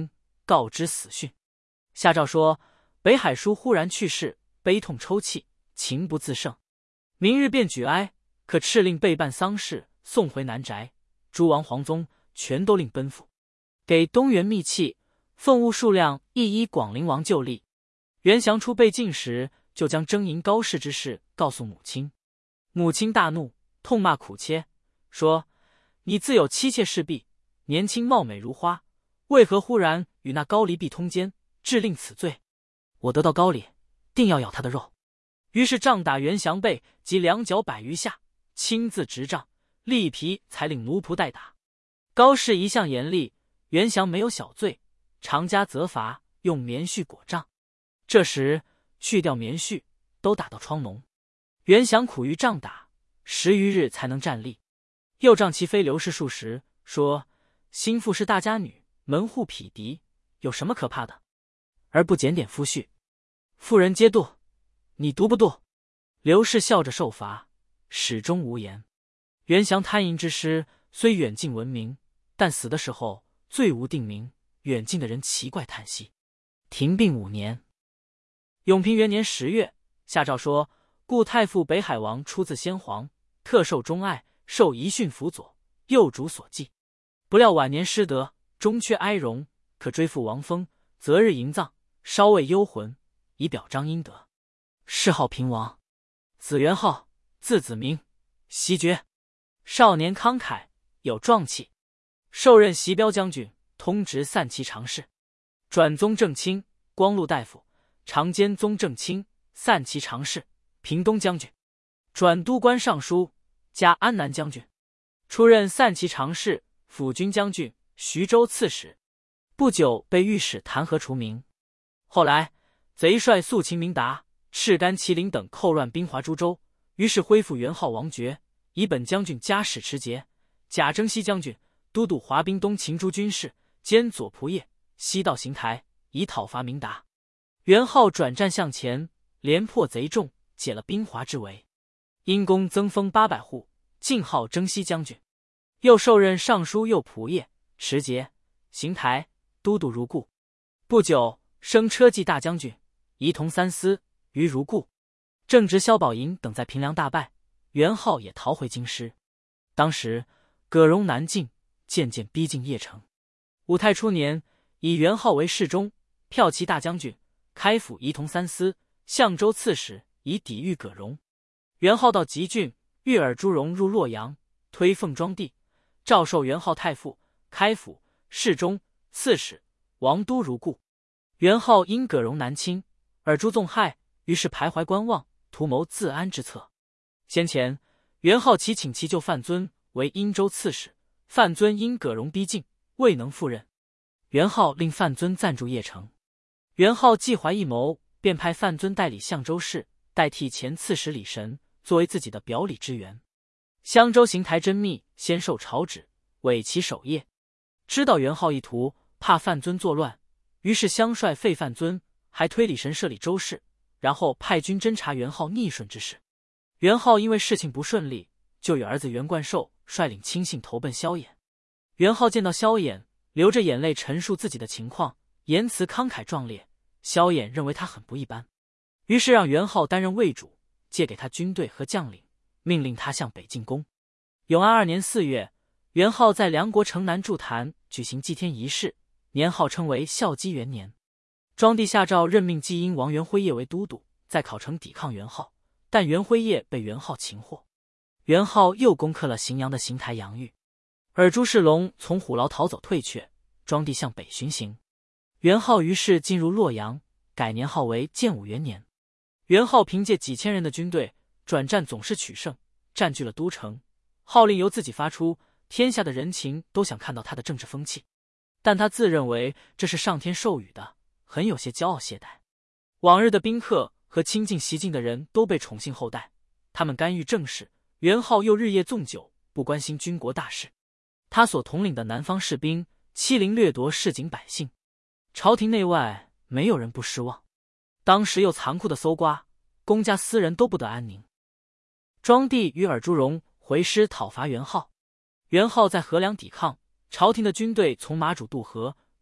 告知死讯。下诏说，北海叔忽然去世，悲痛抽泣，情不自胜，明日便举哀，可敕令备办丧事，送回南宅。诸王皇宗全都令奔赴，给东原密契，俸物数量亦依广陵王就例。袁祥出被禁时，就将征营高氏之事告诉母亲。母亲大怒，痛骂苦切，说：“你自有妻妾侍婢，年轻貌美如花，为何忽然与那高离璧通奸，致令此罪？我得到高离，定要咬他的肉。”于是杖打袁祥背及两脚百余下，亲自执杖，力皮才令奴仆代打。高氏一向严厉，袁祥没有小罪，常加责罚，用棉絮裹杖。这时去掉棉絮，都打到疮脓。袁祥苦于杖打，十余日才能站立。又杖其妃刘氏数十，说：“心腹是大家女，门户匹敌，有什么可怕的？而不检点夫婿。妇人皆妒，你妒不妒？”刘氏笑着受罚，始终无言。袁祥贪淫之师虽远近闻名，但死的时候罪无定名，远近的人奇怪叹息。停病五年。永平元年十月，下诏说，故太傅北海王出自先皇，特受钟爱，受遗训辅佐，幼主所记。不料晚年失德，终缺哀荣，可追复王封，择日迎葬，稍慰幽魂，以表彰阴德。谥号平王。子元昊，字子明，袭爵。少年慷慨，有壮气，受任袭标将军，通直散骑常侍，转宗正卿，光禄大夫，常兼宗正卿、散骑常侍、平东将军，转都官尚书，加安南将军，出任散骑常侍、辅军将军、徐州刺史。不久被御史弹劾除名。后来贼帅肃秦明达、赤甘麒麟等寇乱兵华诸州，于是恢复元昊王爵，以本将军加使持节、贾征西将军、都督华滨东秦诸军事，兼左仆射，西到邢台，以讨伐明达。元昊转战向前，连破贼众，解了兵华之围。因功增封八百户，晋号征西将军。又受任尚书右仆射、持节、邢台都督如故。不久升车骑大将军，仪同三司，于如故。正值萧宝寅等在平凉大败，元昊也逃回京师。当时葛荣南进，渐渐逼近邺城。武泰初年，以元昊为侍中、骠骑大将军，开府仪同三司、相州刺史，以抵御葛荣。元昊到吉郡，遇尔朱荣入洛阳，推奉庄地，诏授元昊太傅、开府、侍中、刺史、王都如故。元昊因葛荣南侵，尔朱纵害，于是徘徊观望，图谋自安之策。先前元昊其请其舅范尊为殷州刺史，范尊因葛荣逼近，未能赴任。元昊令范尊暂驻邺城。元昊既怀一谋，便派范尊代理相州事，代替前刺史李神，作为自己的表里之援。襄州邢台甄密先受朝旨，委其守业。知道元昊意图，怕范尊作乱，于是相率废范尊，还推李神设理州事，然后派军侦察元昊逆顺之事。元昊因为事情不顺利，就与儿子元冠寿率领亲信投奔萧衍。元昊见到萧衍，流着眼泪陈述自己的情况，言辞慷慨壮烈。萧衍认为他很不一般，于是让元昊担任卫主，借给他军队和将领，命令他向北进攻。永安二年四月，元昊在梁国城南筑坛举行祭天仪式，年号称为孝基元年。庄帝下诏任命季阴王元辉业为都督，在考城抵抗元昊，但元辉业被元昊擒获。元昊又攻克了荥阳的邢台杨峪。尔朱世龙从虎牢逃走退却，庄帝向北巡行。元昊于是进入洛阳，改年号为建武元年。元昊凭借几千人的军队转战总是取胜，占据了都城。号令由自己发出，天下的人情都想看到他的政治风气，但他自认为这是上天授予的，很有些骄傲懈怠。往日的宾客和亲近袭境的人都被宠幸厚待，他们干预政事，元昊又日夜纵酒，不关心军国大事。他所统领的南方士兵欺凌掠夺市井百姓，朝廷内外没有人不失望。当时又残酷的搜刮，公家私人都不得安宁。庄帝与尔朱荣回师讨伐元昊，元昊在河梁抵抗，朝廷的军队从马渚渡河，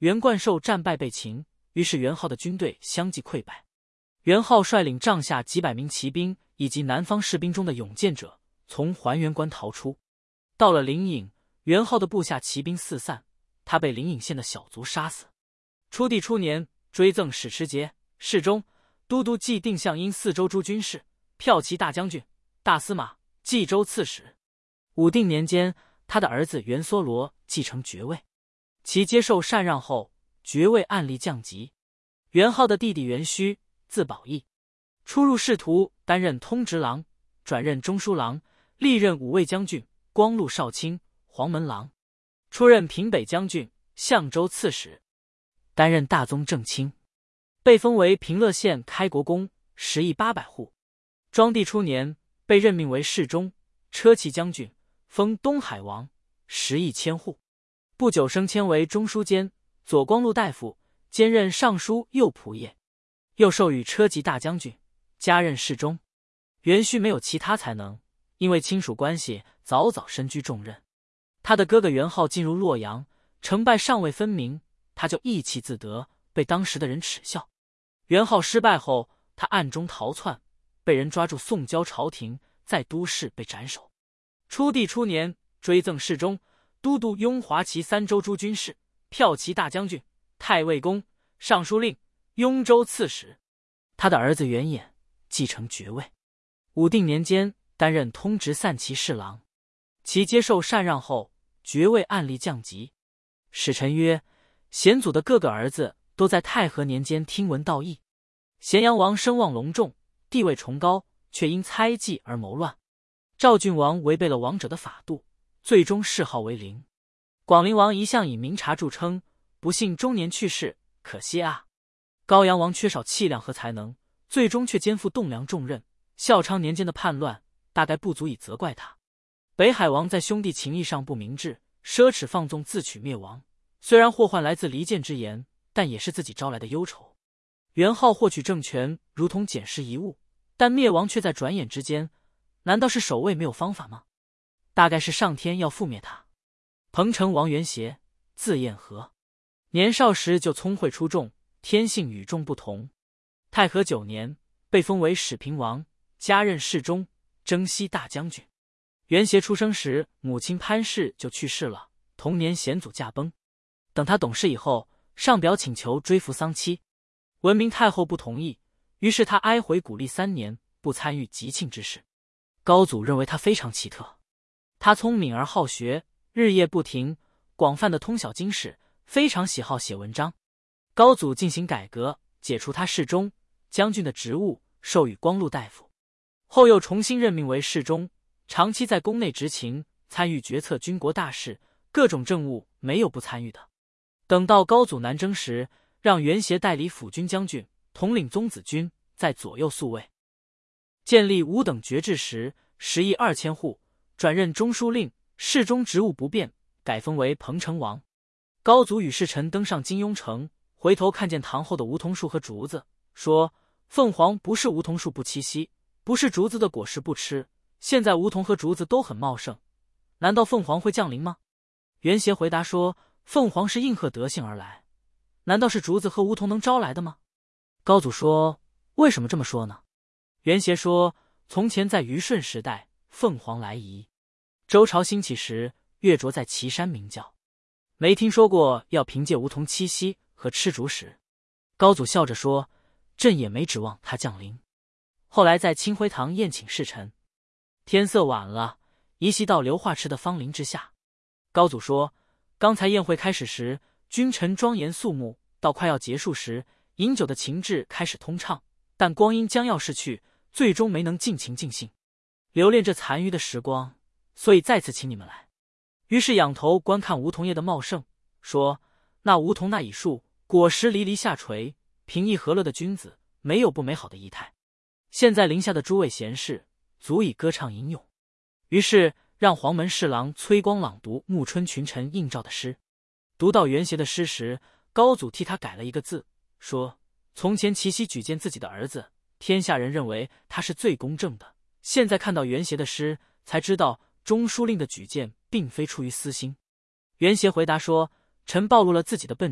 袁冠寿战败被擒，于是袁浩的军队相继溃败。袁浩率领帐下几百名骑兵以及南方士兵中的勇健者从还原关逃出。到了灵隐，袁浩的部下骑兵四散，他被灵隐县的小卒杀死。初帝初年，追赠史持节、侍中、都督冀定向阴四州诸军事、骠骑大将军、大司马、冀州刺史。武定年间，他的儿子袁梭罗继承爵位，其接受禅让后，爵位按例降级。袁浩的弟弟袁须，字保义，初入仕途，担任通直郎，转任中书郎，历任五位将军、光禄少卿、黄门郎，出任平北将军、相州刺史，担任大宗正卿，被封为平乐县开国公，食邑八百户。庄帝初年，被任命为侍中、车骑将军，封东海王，食邑千户。不久升迁为中书监、左光禄大夫，兼任尚书右仆射，又授予车骑大将军，加任侍中。袁须没有其他才能，因为亲属关系，早早身居重任。他的哥哥袁浩进入洛阳，成败尚未分明，他就意气自得，被当时的人耻笑。袁浩失败后，他暗中逃窜，被人抓住送交朝廷，在都市被斩首。初帝初年，追赠侍中、都督雍华骑三州诸军事、骠骑大将军、太尉公、尚书令、雍州刺史。他的儿子袁衍继承爵位。武定年间，担任通直散骑侍郎。其接受禅让后，爵位按例降级。史臣曰：显祖的各个儿子都在太和年间听闻道义。咸阳王声望隆重，地位崇高，却因猜忌而谋乱。赵郡王违背了王者的法度，最终谥号为灵。广陵王一向以明察著称，不幸中年去世，可惜啊。高阳王缺少气量和才能，最终却肩负栋梁重任。孝昌年间的叛乱，大概不足以责怪他。北海王在兄弟情义上不明智，奢侈放纵，自取灭亡。虽然祸患来自离间之言，但也是自己招来的忧愁。元昊获取政权如同捡拾遗物，但灭亡却在转眼之间，难道是守卫没有方法吗？大概是上天要覆灭他。彭城王元协，字彦和，年少时就聪慧出众，天性与众不同。太和九年，被封为始平王，加任侍中、征西大将军。元协出生时，母亲潘氏就去世了，同年显祖驾崩。等他懂事以后，上表请求追扶丧妻，文明太后不同意，于是他哀回古历三年，不参与吉庆之事。高祖认为他非常奇特，他聪明而好学，日夜不停，广泛的通晓经史，非常喜好写文章。高祖进行改革，解除他侍中、将军的职务，授予光禄大夫，后又重新任命为侍中，长期在宫内执勤，参与决策军国大事，各种政务没有不参与的。等到高祖南征时，让元协代理辅军将军，统领宗子军，在左右宿卫。建立五等爵制时，食邑二千户，转任中书令，侍中职务不变，改封为彭城王。高祖与侍臣登上金庸城，回头看见堂后的梧桐树和竹子，说：凤凰不是梧桐树不栖息，不是竹子的果实不吃，现在梧桐和竹子都很茂盛，难道凤凰会降临吗？元协回答说：凤凰是应和德性而来，难道是竹子和梧桐能招来的吗？高祖说：为什么这么说呢？元协说：从前在虞舜时代，凤凰来仪，周朝兴起时，月卓在岐山鸣叫，没听说过要凭借梧桐栖息和吃竹食。高祖笑着说：朕也没指望他降临。后来在清辉堂宴请侍臣，天色晚了，移席到刘化池的芳林之下。高祖说：刚才宴会开始时，君臣庄严肃穆，到快要结束时，饮酒的情志开始通畅，但光阴将要逝去，最终没能尽情尽兴，留恋这残余的时光，所以再次请你们来。于是仰头观看梧桐叶的茂盛，说：那梧桐那一树，果实离离下垂，平易和乐的君子，没有不美好的仪态。现在陵下的诸位贤士，足以歌唱吟咏。于是让黄门侍郎崔光朗读暮春群臣应召的诗。读到元协的诗时，高祖替他改了一个字，说：从前齐奚举荐自己的儿子，天下人认为他是最公正的，现在看到元协的诗，才知道中书令的举荐并非出于私心。元协回答说：臣暴露了自己的笨拙，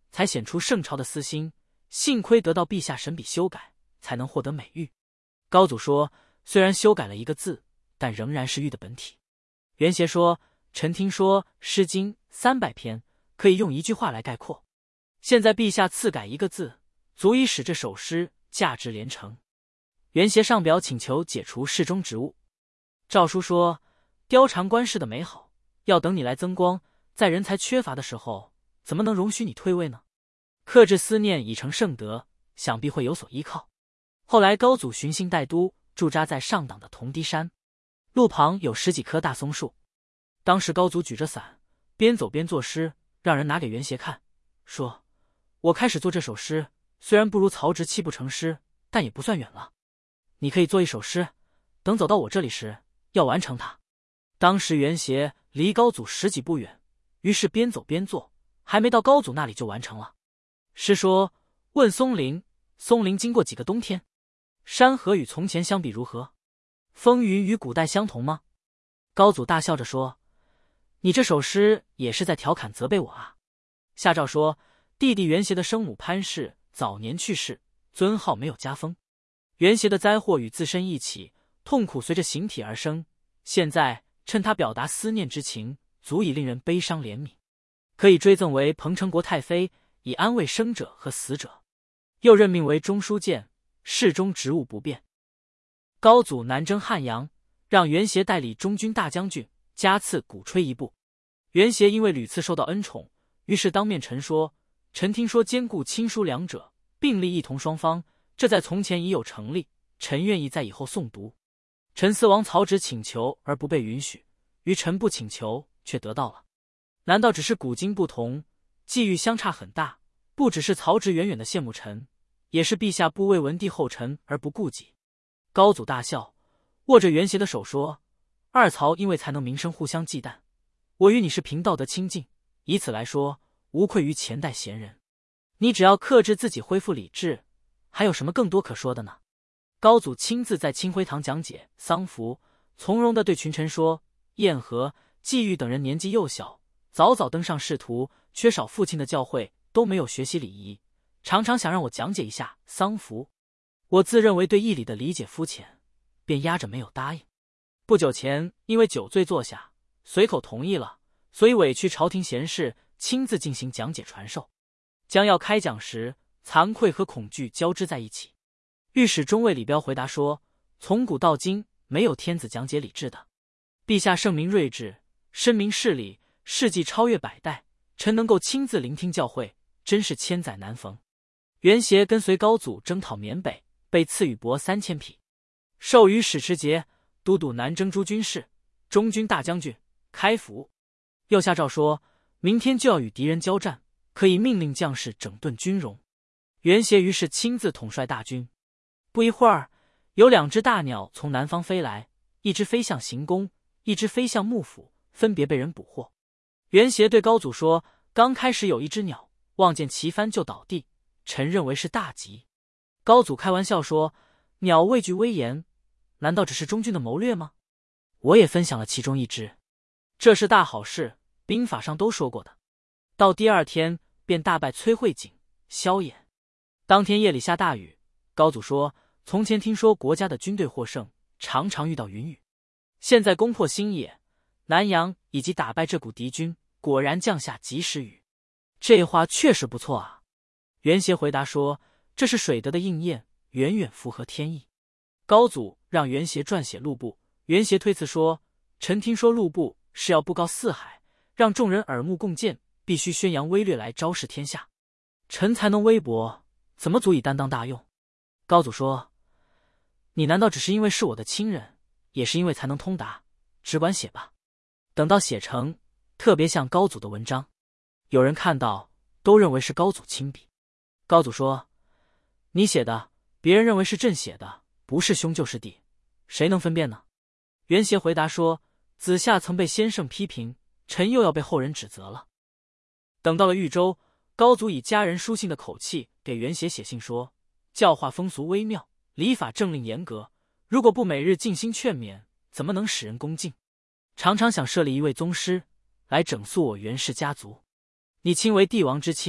才显出圣朝的私心，幸亏得到陛下审笔修改，才能获得美誉。高祖说，虽然修改了一个字，但仍然是玉的本体。袁协说，臣听说《诗经》三百篇可以用一句话来概括，现在陛下赐改一个字，足以使这首诗价值连城。袁协上表请求解除侍中职务。诏书说，貂蝉官事的美好，要等你来增光，在人才缺乏的时候，怎么能容许你退位呢？克制思念已成圣德，想必会有所依靠。后来高祖巡幸代都，驻扎在上党的铜堤山，路旁有十几棵大松树。当时高祖举着伞，边走边作诗，让人拿给袁协看，说：“我开始做这首诗，虽然不如曹植泣不成诗，但也不算远了。你可以做一首诗，等走到我这里时，要完成它。”当时袁协离高祖十几步远，于是边走边做，还没到高祖那里就完成了。诗说：“问松林，松林经过几个冬天？山河与从前相比如何？风云与古代相同吗？”高祖大笑着说：“你这首诗也是在调侃责备我啊！”下诏说，弟弟袁协的生母潘氏早年去世，尊号没有加封。袁协的灾祸与自身一起，痛苦随着形体而生，现在趁他表达思念之情，足以令人悲伤怜悯，可以追赠为彭城国太妃，以安慰生者和死者。又任命为中书监，侍中职务不变。高祖南征汉阳，让袁协代理中军大将军，加赐鼓吹一部。袁协因为屡次受到恩宠，于是当面陈说：“臣听说兼顾亲疏两者，并立一同双方，这在从前已有成立，臣愿意在以后诵读。臣嗣王曹植请求而不被允许，于臣不请求却得到了。难道只是古今不同，际遇相差很大？不只是曹植远远的羡慕臣，也是陛下不为文帝后臣而不顾己。”高祖大笑，握着袁协的手说：“二曹因为才能名声互相忌惮，我与你是凭道德亲近，以此来说，无愧于前代贤人。你只要克制自己，恢复理智，还有什么更多可说的呢？”高祖亲自在清辉堂讲解丧服，从容地对群臣说：“晏和、季玉等人年纪幼小，早早登上仕途，缺少父亲的教诲，都没有学习礼仪，常常想让我讲解一下丧服。我自认为对义理的理解肤浅，便压着没有答应。不久前因为酒醉坐下，随口同意了，所以委屈朝廷贤士亲自进行讲解传授。将要开讲时，惭愧和恐惧交织在一起。”御史中尉李彪回答说：“从古到今，没有天子讲解礼制的。陛下圣明睿智，深明事理，事迹超越百代，臣能够亲自聆听教诲，真是千载难逢。”袁协跟随高祖征讨缅北，被赐予帛三千匹，授予史持节，都督南征诸军事，中军大将军，开府。又下诏说，明天就要与敌人交战，可以命令将士整顿军容。袁协于是亲自统帅大军。不一会儿，有两只大鸟从南方飞来，一只飞向行宫，一只飞向幕府，分别被人捕获。袁协对高祖说：“刚开始有一只鸟望见旗帆就倒地，臣认为是大吉。”高祖开玩笑说：“鸟畏惧威严，难道只是中军的谋略吗？我也分享了其中一只，这是大好事，兵法上都说过的。”到第二天便大败崔慧景、萧衍。当天夜里下大雨，高祖说：“从前听说国家的军队获胜，常常遇到云雨，现在攻破新野、南阳以及打败这股敌军，果然降下及时雨。这话确实不错啊。”袁协回答说：“这是水德的应验，远远符合天意。”高祖让袁协撰写录部，袁协推辞说：“臣听说录部是要布告四海，让众人耳目共见，必须宣扬威略来昭示天下。臣才能微薄，怎么足以担当大用？”高祖说：“你难道只是因为是我的亲人，也是因为才能通达，只管写吧。等到写成，特别像高祖的文章，有人看到都认为是高祖亲笔。”高祖说：“你写的，别人认为是朕写的，不是兄就是弟，谁能分辨呢？”袁协回答说：“子夏曾被先生批评，臣又要被后人指责了。”等到了豫州，高祖以家人书信的口气给袁协写信说：“教化风俗微妙，礼法政令严格，如果不每日静心劝勉，怎么能使人恭敬？常常想设立一位宗师，来整肃我袁氏家族。你亲为帝王之亲，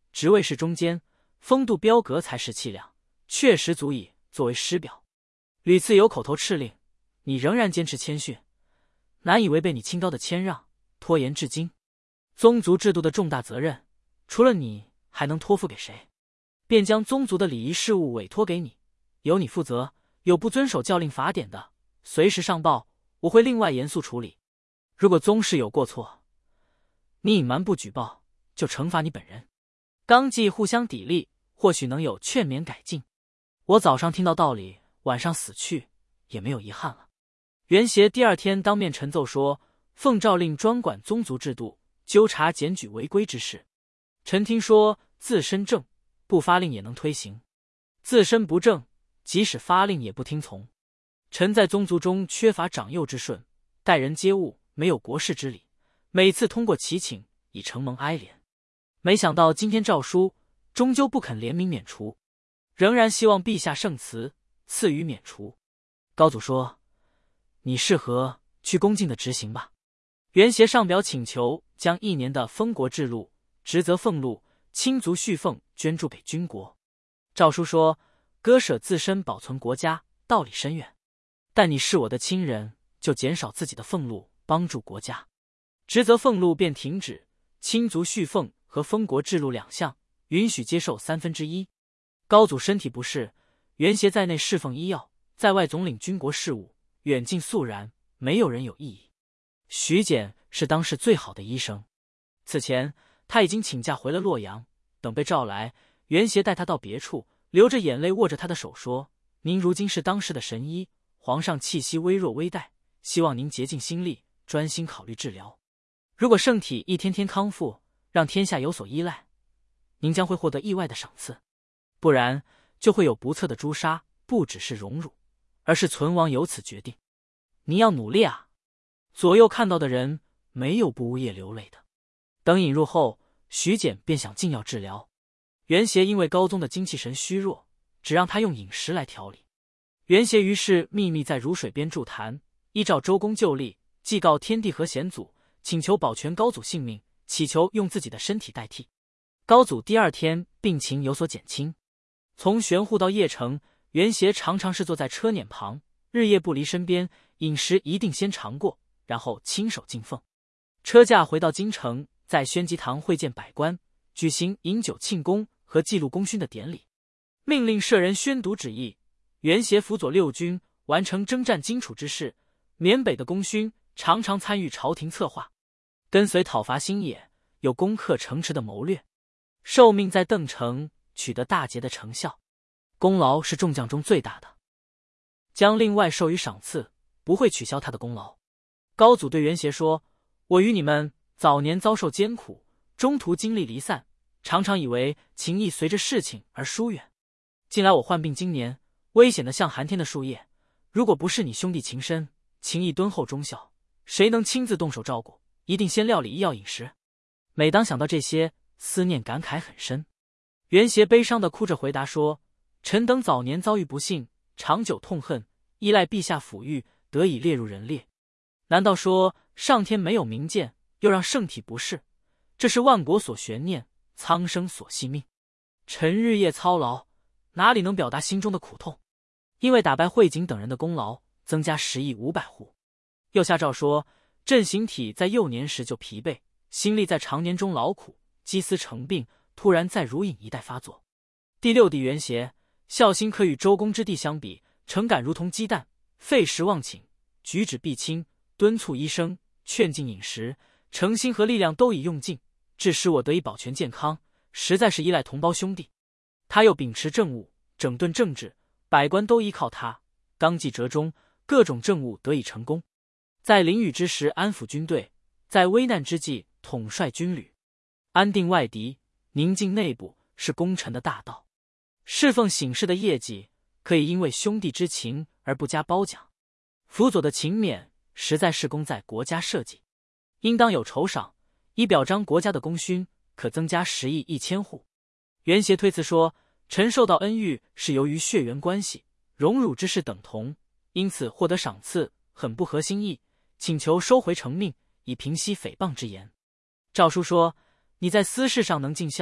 职位是中间，风度标格才十七两，确实足以作为师表。屡次有口头敕令，你仍然坚持谦逊，难以违背你清高的谦让，拖延至今。宗族制度的重大责任，除了你还能托付给谁？便将宗族的礼仪事务委托给你，由你负责。有不遵守教令法典的，随时上报，我会另外严肃处理。如果宗室有过错，你隐瞒不举报，就惩罚你本人。纲纪互相砥砺，或许能有劝勉改进。我早上听到道理，晚上死去，也没有遗憾了。袁协第二天当面陈奏说，奉诏令专管宗族制度，纠察检举违规之事。臣听说自身正，不发令也能推行；自身不正，即使发令也不听从。臣在宗族中缺乏长幼之顺，待人接物没有国事之礼，每次通过祈请已承蒙哀怜。没想到今天诏书终究不肯怜悯免除，仍然希望陛下圣慈，赐予免除。高祖说，你适合去恭敬的执行吧。袁协上表请求将一年的封国制禄、职责俸禄、亲族续俸捐助给军国。诏书说，割舍自身保存国家，道理深远，但你是我的亲人，就减少自己的俸禄，帮助国家。职责俸禄便停止，亲族续俸和封国制禄两项允许接受三分之一。高祖身体不适，袁协在内侍奉医药，在外总领军国事务，远近肃然，没有人有异议。徐简是当时最好的医生，此前他已经请假回了洛阳，等被召来，袁协带他到别处，流着眼泪握着他的手说，您如今是当世的神医，皇上气息微弱微殆，希望您竭尽心力，专心考虑治疗。如果圣体一天天康复，让天下有所依赖，您将会获得意外的赏赐，不然就会有不测的诛杀，不只是荣辱，而是存亡由此决定。您要努力啊！左右看到的人没有不呜咽流泪的。等引入后，徐简便想进药治疗。袁协因为高宗的精气神虚弱，只让他用饮食来调理。袁协于是秘密在汝水边筑坛，依照周公旧例，祭告天地和显祖，请求保全高祖性命，祈求用自己的身体代替。高祖第二天病情有所减轻。从玄户到邺城，袁协常常是坐在车辇旁，日夜不离身边，饮食一定先尝过，然后亲手进奉。车驾回到京城，在宣极堂会见百官，举行饮酒庆功和记录功勋的典礼，命令舍人宣读旨意。袁协辅佐六军，完成征战荆楚之事，缅北的功勋常常参与朝廷策划，跟随讨伐新野，有攻克城池的谋略。受命在邓城取得大捷的成效，功劳是众将中最大的，将另外授予赏赐，不会取消他的功劳。高祖对袁协说，我与你们早年遭受艰苦，中途经历离散，常常以为情谊随着事情而疏远。近来我患病经年，危险的像寒天的树叶，如果不是你兄弟情深，情谊敦厚忠孝，谁能亲自动手照顾？一定先料理医药饮食。每当想到这些，思念感慨很深。袁协悲伤地哭着回答说，臣等早年遭遇不幸，长久痛恨，依赖陛下抚育，得以列入人列。难道说上天没有明鉴，又让圣体不适？这是万国所悬念，苍生所系命。臣日夜操劳，哪里能表达心中的苦痛？因为打败惠景等人的功劳，增加十亿五百户。又下诏说，朕形体在幼年时就疲惫，心力在长年中劳苦，积思成病，突然在如影一代发作。第六帝袁协，孝心可与周公之弟相比，诚感如同鸡蛋，废食忘寝，举止必轻，敦促医生，劝进饮食，诚心和力量都已用尽，致使我得以保全健康，实在是依赖同胞兄弟。他又秉持政务，整顿政治，百官都依靠他，纲纪折中，各种政务得以成功。在淋雨之时安抚军队，在危难之际统帅军旅，安定外敌，宁静内部，是功臣的大道。侍奉省事的业绩，可以因为兄弟之情而不加褒奖。辅佐的勤勉，实在是功在国家社稷，应当有酬赏，以表彰国家的功勋，可增加十亿一千户。袁协推辞说，臣受到恩遇是由于血缘关系，荣辱之事等同，因此获得赏赐，很不合心意，请求收回成命，以平息诽谤之言。诏书说，你在私事上能尽孝，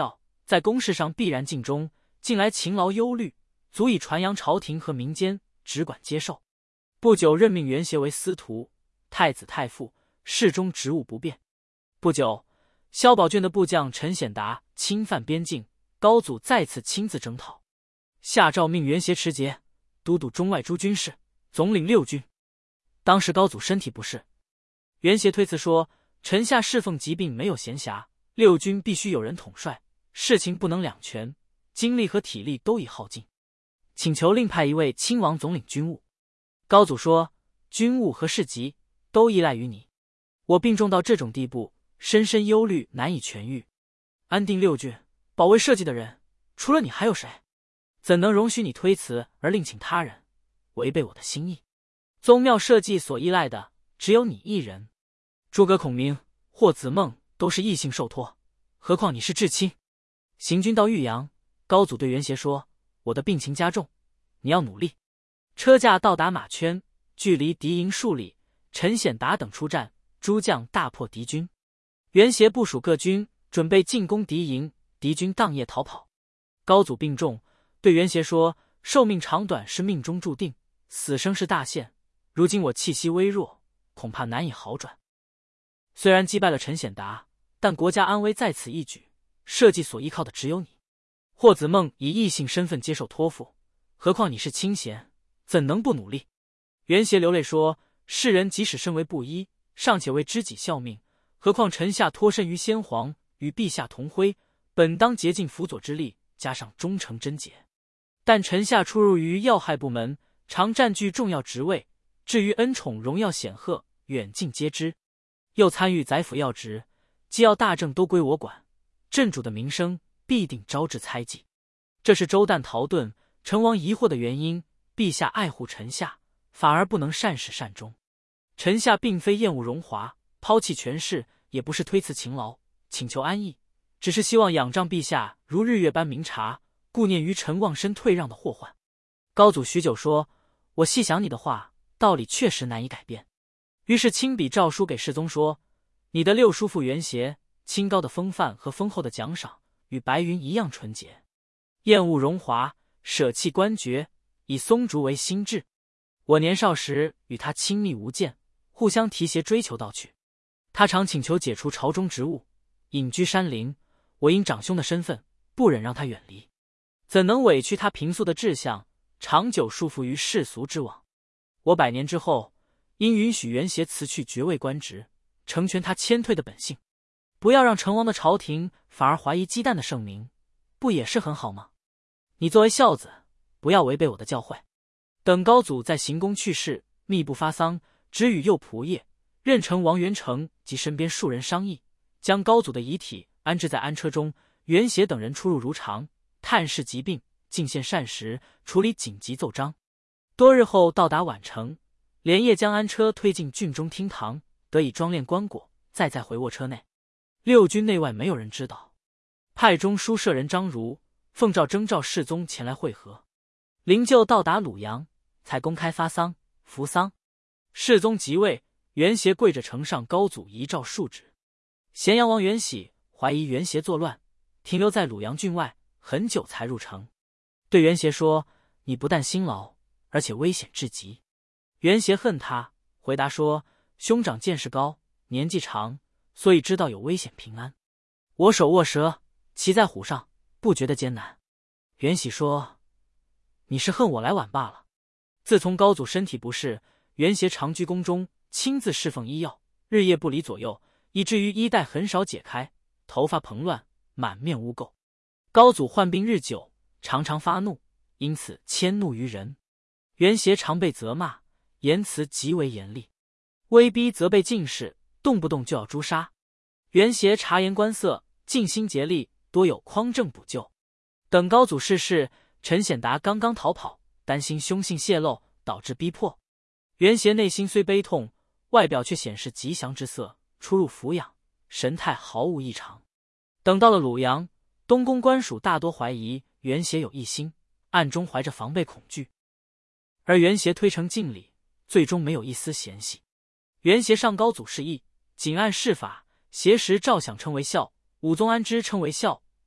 在公事上必然尽忠，近来勤劳忧虑，足以传扬朝廷和民间，只管接受。不久任命袁协为司徒、太子太傅，侍中职务不变。不久，萧宝卷的部将陈显达侵犯边境，高祖再次亲自征讨，下诏命袁协持节，都督中外诸军事，总领六军。当时高祖身体不适，袁协推辞说，臣下侍奉疾病，没有闲暇，六军必须有人统帅，事情不能两全，精力和体力都已耗尽，请求另派一位亲王总领军务。高祖说，军务和事急都依赖于你，我病重到这种地步，深深忧虑难以痊愈，安定六郡保卫社稷的人除了你还有谁？怎能容许你推辞而另请他人，违背我的心意？宗庙社稷所依赖的只有你一人，诸葛孔明、霍子孟都是异姓受托，何况你是至亲。行军到豫阳，高祖对袁协说，我的病情加重，你要努力。车驾到达马圈，距离敌营数里，陈显达等出战，诸将大破敌军。袁协部署各军，准备进攻敌营，敌军当夜逃跑。高祖病重，对袁协说，寿命长短是命中注定，死生是大限，如今我气息微弱，恐怕难以好转。虽然击败了陈显达，但国家安危在此一举，社稷所依靠的只有你。霍子孟以异姓身份接受托付，何况你是亲贤，怎能不努力？袁协流泪说，世人即使身为布衣，尚且为知己效命，何况臣下脱身于先皇，与陛下同辉，本当竭尽辅佐之力，加上忠诚贞洁。但臣下出入于要害部门，常占据重要职位，至于恩宠荣耀显赫，远近皆知。又参与宰辅要职，机要大政都归我管，镇主的名声必定招致猜忌。这是周旦逃遁，成王疑惑的原因。陛下爱护臣下，反而不能善始善终。臣下并非厌恶荣华，抛弃权势，也不是推辞勤劳，请求安逸，只是希望仰仗陛下如日月般明察，顾念于臣忘身退让的祸患。高祖许久说，我细想你的话，道理确实难以改变。于是亲笔诏书给世宗说，你的六叔父袁协，清高的风范和丰厚的奖赏，与白云一样纯洁，厌恶荣华，舍弃官爵，以松竹为心志。我年少时与他亲密无间，互相提携追求道去。他常请求解除朝中职务，隐居山林，我因长兄的身份，不忍让他远离，怎能委屈他平素的志向，长久束缚于世俗之网。我百年之后，应允许袁协辞去爵位官职，成全他谦退的本性，不要让成王的朝廷反而怀疑姬旦的圣明，不也是很好吗？你作为孝子，不要违背我的教诲。等高祖在行宫去世，密不发丧，只与右仆射、任城王元成及身边数人商议，将高祖的遗体安置在安车中，袁协等人出入如常，探视疾病，进献膳食，处理紧急奏章。多日后到达宛城，连夜将安车推进郡中厅堂，得以装殓棺椁，再载回卧车内。六军内外没有人知道。派中书舍人张儒奉诏征召世宗前来会合。灵柩到达鲁阳，才公开发丧服丧。世宗即位，袁协跪着呈上高祖遗诏述旨。咸阳王袁喜怀疑袁协作乱，停留在鲁阳郡外很久才入城，对袁协说，你不但辛劳，而且危险至极。袁协恨他，回答说，兄长见识高，年纪长，所以知道有危险平安。我手握蛇，骑在虎上，不觉得艰难。袁喜说，你是恨我来晚罢了。自从高祖身体不适，袁协常居宫中，亲自侍奉医药，日夜不离左右，以至于衣带很少解开，头发蓬乱，满面污垢。高祖患病日久，常常发怒，因此迁怒于人。袁协常被责骂，言辞极为严厉，威逼责备进士，动不动就要诛杀。袁协察言观色，尽心竭力，多有匡正补救。等高祖逝世，陈显达刚刚逃跑，担心凶信泄露，导致逼迫。袁协内心虽悲痛，外表却显示吉祥之色，出入俯仰，神态毫无异常。等到了鲁阳，东宫官属大多怀疑袁协有异心，暗中怀着防备恐惧。而袁协推诚敬礼，最终没有一丝嫌隙。袁协上高祖示意，仅按谥法，协时赵享称为孝，武宗安之称为孝，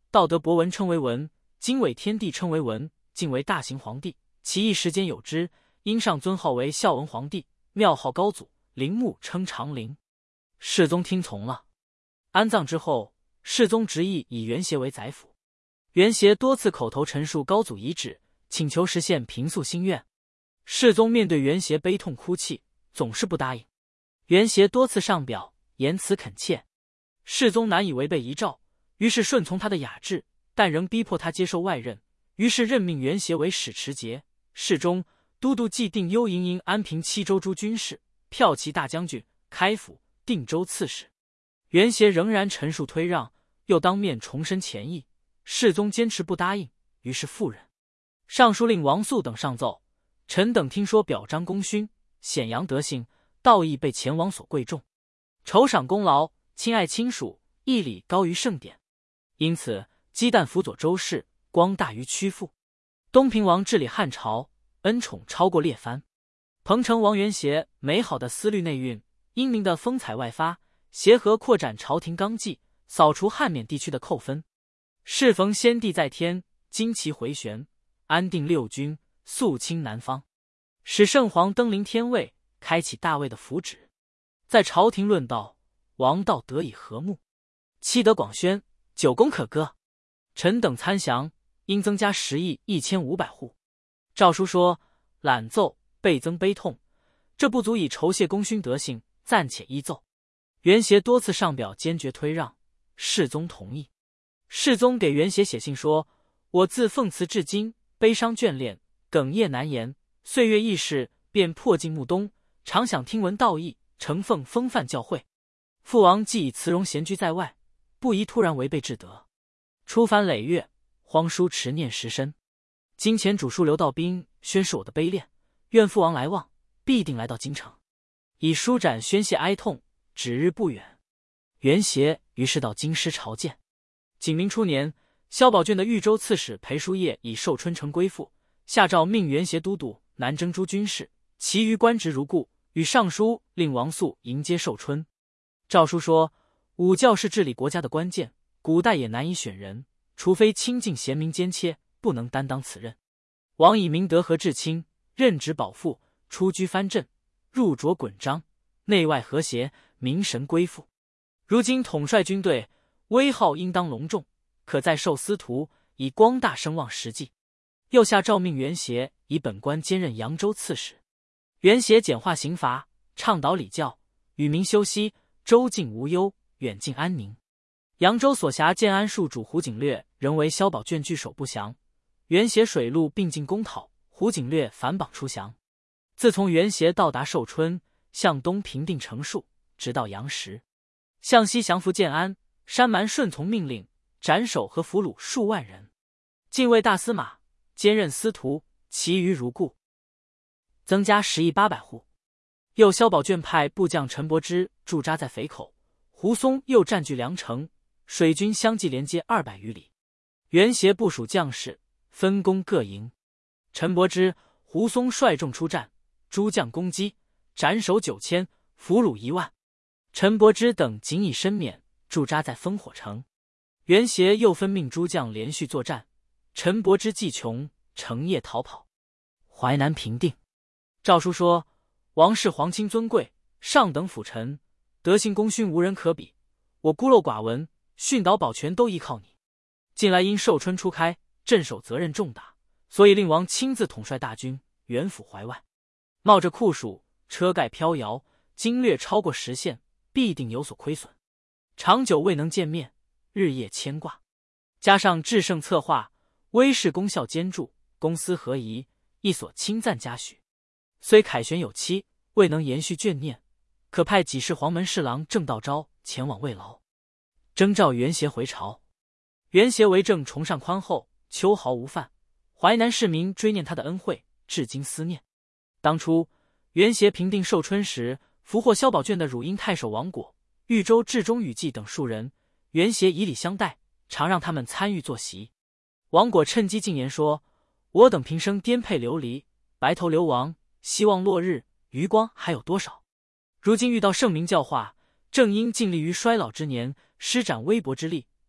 道德博文称为文，经纬天帝称为文，晋为大行皇帝。其义时间有之，因上尊号为孝文皇帝，庙号高祖，陵墓称长陵。世宗听从了。安葬之后，世宗执意以元协为宰辅。元协多次口头陈述高祖遗旨，请求实现平素心愿。世宗面对元协悲痛哭泣，总是不答应。元协多次上表言辞恳切，世宗难以违背遗诏，于是顺从他的雅致，但仍逼迫他接受外任，于是任命元协为使持节、侍中、都督冀定幽营营安平七州诸军事、骠骑大将军、开府、定州刺史。元协仍然陈述推让，又当面重申前意，世宗坚持不答应，于是复任。尚书令王肃等上奏：臣等听说表彰功勋，显扬德行，道义被前王所贵重，酬赏功劳，亲爱亲属，义理高于盛典，因此积旦辅佐周氏，光大于屈父。东平王治理汉朝，恩宠超过列藩。彭城王元协美好的思虑内蕴，英明的风采外发，协和扩展朝廷纲纪，扫除汉缅地区的扣分。适逢先帝在天，旌旗回旋，安定六军，肃清南方，使圣皇登临天位，开启大魏的福祉。在朝廷论道，王道得以和睦，七德广宣，九功可歌。臣等参详，应增加十亿一千五百户。诏书说：览奏倍增悲痛，这不足以酬谢功勋德行，暂且依奏。元协多次上表坚决推让，世宗同意。世宗给元协写信说：我自奉祠至今，悲伤眷恋，哽咽难言，岁月易逝，便迫近暮冬，常想听闻道义，承奉风范教诲。父王既以慈容闲居在外，不宜突然违背至德。初番累月，荒疏持念时深。今前主书刘道斌宣示我的悲恋，愿父王来望，必定来到京城，以舒展宣泄哀痛，指日不远。元协于是到京师朝见。景明初年，萧宝卷的豫州刺史裴叔业以寿春城归附，下诏命元协都督南征诸军事，其余官职如故，与尚书令王肃迎接寿春。诏书说：武教是治理国家的关键，古代也难以选人，除非亲近贤明兼切，不能担当此任。王以明德和至亲，任职保父，出居藩镇，入着滚章，内外和谐，民神归附。如今统帅军队，威号应当隆重，可再授司徒，以光大声望实际。又下诏命元协以本官兼任扬州刺史。元协简化刑罚，倡导礼教，与民休息，州境无忧，远近安宁。扬州所辖建安戍主胡景略仍为萧宝卷据守不降，元协水陆并进攻讨，胡景略反绑出降。自从元协到达寿春，向东平定成数，直到阳时，向西降服建安，山蛮顺从命令，斩首和俘虏数万人。禁卫大司马兼任司徒，其余如故。增加十亿八百户。又萧宝卷派部将陈伯之驻扎在肥口，胡松又占据梁城，水军相继连接二百余里。元协部署将士，分工各营。陈伯之、胡松率众出战，诸将攻击，斩首九千，俘虏一万。陈伯之等仅以身免，驻扎在烽火城。元协又分命诸将连续作战，陈伯之计穷，成夜逃跑。淮南平定。诏书说：王室皇亲尊贵，上等辅臣，德行功勋无人可比，我孤陋寡闻，训导保全都依靠你。近来因寿春初开，镇守责任重大，所以令王亲自统帅大军，远抚淮外。冒着酷暑，车盖飘摇，经略超过时限，必定有所亏损。长久未能见面，日夜牵挂。加上制胜策划，威势功效兼著，公私合宜，亦所亲赞嘉许。虽凯旋有期，未能延续眷念，可派几世黄门侍郎郑道昭前往慰劳。征召元协回朝。元协为政崇尚宽厚，秋毫无犯，淮南市民追念他的恩惠，至今思念。当初元协平定寿春时，俘获萧宝卷的汝阴太守王果、豫州治中宇季等数人，元协以礼相待，常让他们参与坐席。王果趁机进言说：我等平生颠沛流离，白头流亡，希望落日，余光还有多少？如今遇到圣明教化，正应尽力于衰老之年，施展微薄之力，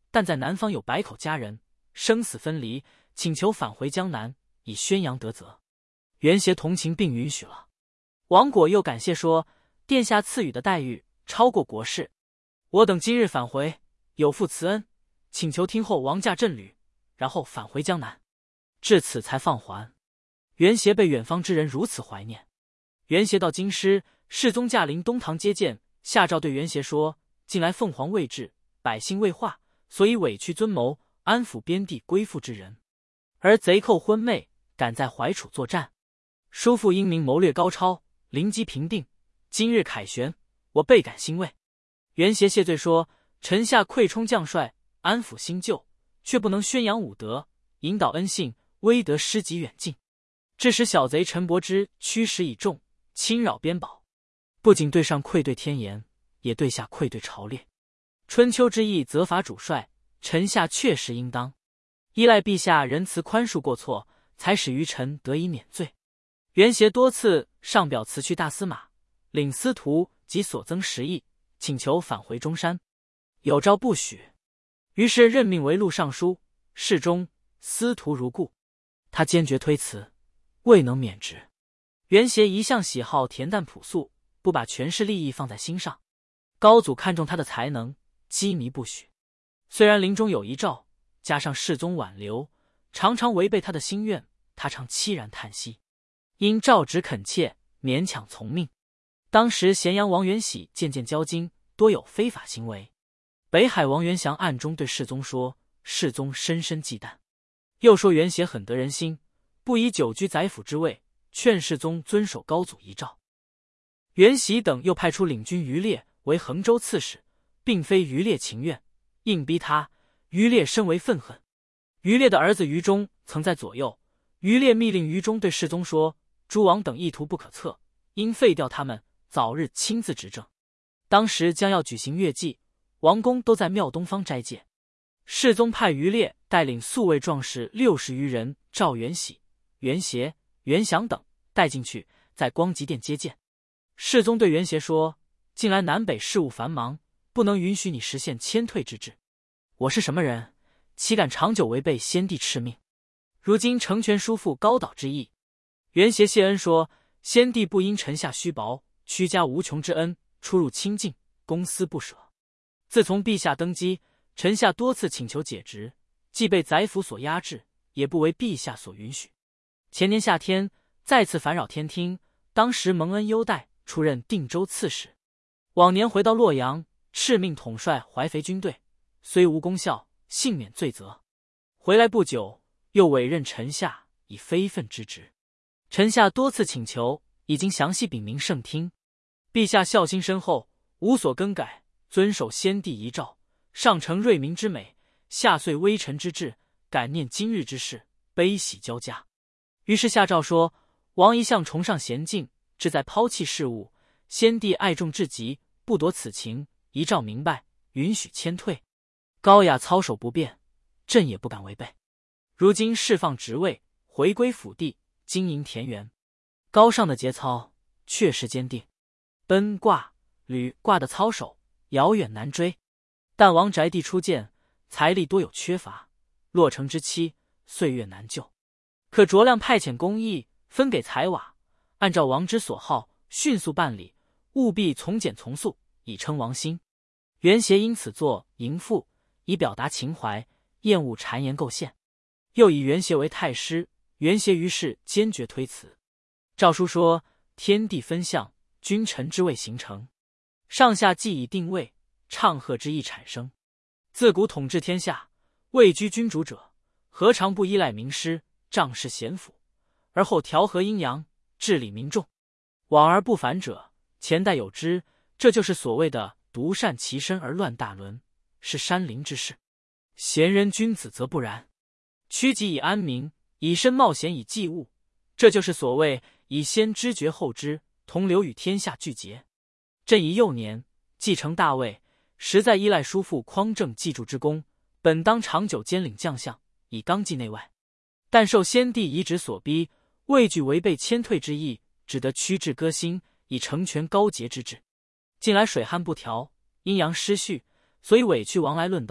但在南方有百口家人，生死分离，请求返回江南，以宣扬德泽。袁协同情并允许了。王果又感谢说，殿下赐予的待遇超过国事，我等今日返回，有负慈恩，请求听候王驾振旅，然后返回江南。至此才放还。袁协被远方之人如此怀念。袁协到京师，世宗驾临东堂接见，下诏对袁协说，近来凤凰未至，百姓未化，所以委屈尊谋，安抚边地归附之人，而贼寇昏昧，敢在怀楚作战。叔父英明谋略高超，临机平定，今日凯旋，我倍感欣慰。袁协谢罪说，臣下愧充将帅，安抚新旧，却不能宣扬武德，引导恩信，威德失极远近，致使小贼陈伯之驱使以众，侵扰边堡，不仅对上愧对天颜，也对下愧对朝列。春秋之意责罚主帅，臣下确实应当，依赖陛下仁慈宽恕过错，才使于臣得以免罪。袁协多次上表辞去大司马、领司徒及所增十亿，请求返回中山，有诏不许，于是任命为录尚书、侍中、司徒如故。他坚决推辞，未能免职。袁协一向喜好恬淡朴素，不把权势利益放在心上。高祖看重他的才能，羁縻不许。虽然临终有遗诏，加上世宗挽留，常常违背他的心愿，他常凄然叹息。因诏旨恳切，勉强从命。当时咸阳王元喜渐渐交金，多有非法行为。北海王元祥暗中对世宗说，世宗深深忌惮。又说袁协很得人心，不以久居宰辅之位，劝世宗遵守高祖遗诏。袁喜等又派出领军于烈为衡州刺史，并非于烈情愿，硬逼他，于烈深为愤恨。于烈的儿子于忠曾在左右，于烈密令于忠对世宗说，诸王等意图不可测，应废掉他们，早日亲自执政。当时将要举行月祭，王公都在庙东方斋戒。世宗派于烈带领宿卫壮士六十余人，召袁喜、袁协、袁祥等带进去，在光极殿接见。世宗对袁协说，近来南北事务繁忙，不能允许你实现迁退之志。我是什么人，岂敢长久违背先帝敕命？如今成全叔父高蹈之意。袁协谢恩说，先帝不因臣下虚薄，屈加无穷之恩，出入清净，公私不舍。自从陛下登基，臣下多次请求解职，既被宰辅所压制，也不为陛下所允许。前年夏天再次烦扰天听，当时蒙恩优待，出任定州刺史。往年回到洛阳，敕命统帅淮肥军队，虽无功效，幸免罪责。回来不久，又委任臣下以非分之职。臣下多次请求，已经详细禀明圣听。陛下孝心深厚，无所更改，遵守先帝遗诏，上承瑞民之美，下遂微臣之志，感念今日之事，悲喜交加。于是下诏说，王一向崇尚娴静，志在抛弃事务，先帝爱重至极，不夺此情，遗诏明白，允许迁退。高雅操守不变，朕也不敢违背。如今释放职位，回归府地，经营田园，高尚的节操确实坚定。奔卦、履卦的操守遥远难追，但王宅地初建，财力多有缺乏，落成之期，岁月难救。可酌量派遣公役，分给财瓦，按照王之所好，迅速办理，务必从简从速，以称王心。袁协因此作迎父，以表达情怀，厌恶谗言构陷。又以袁协为太师，袁协于是坚决推辞。诏书说，天地分相，君臣之位形成，上下既已定位，唱和之意产生。自古统治天下，位居君主者，何尝不依赖名师，仗势贤辅，而后调和阴阳，治理民众？往而不反者，前代有之，这就是所谓的独善其身而乱大伦，是山林之事。贤人君子则不然，趋吉以安民，以身冒险以济物，这就是所谓以先知觉后知，同流与天下俱竭。朕以幼年继承大位，实在依赖叔父匡正继助之功，本当长久兼领将相，以纲纪内外。但受先帝遗旨所逼，畏惧违背迁退之意，只得屈志歌薪，以成全高洁之志。近来水旱不调，阴阳失序，所以委屈王来论道，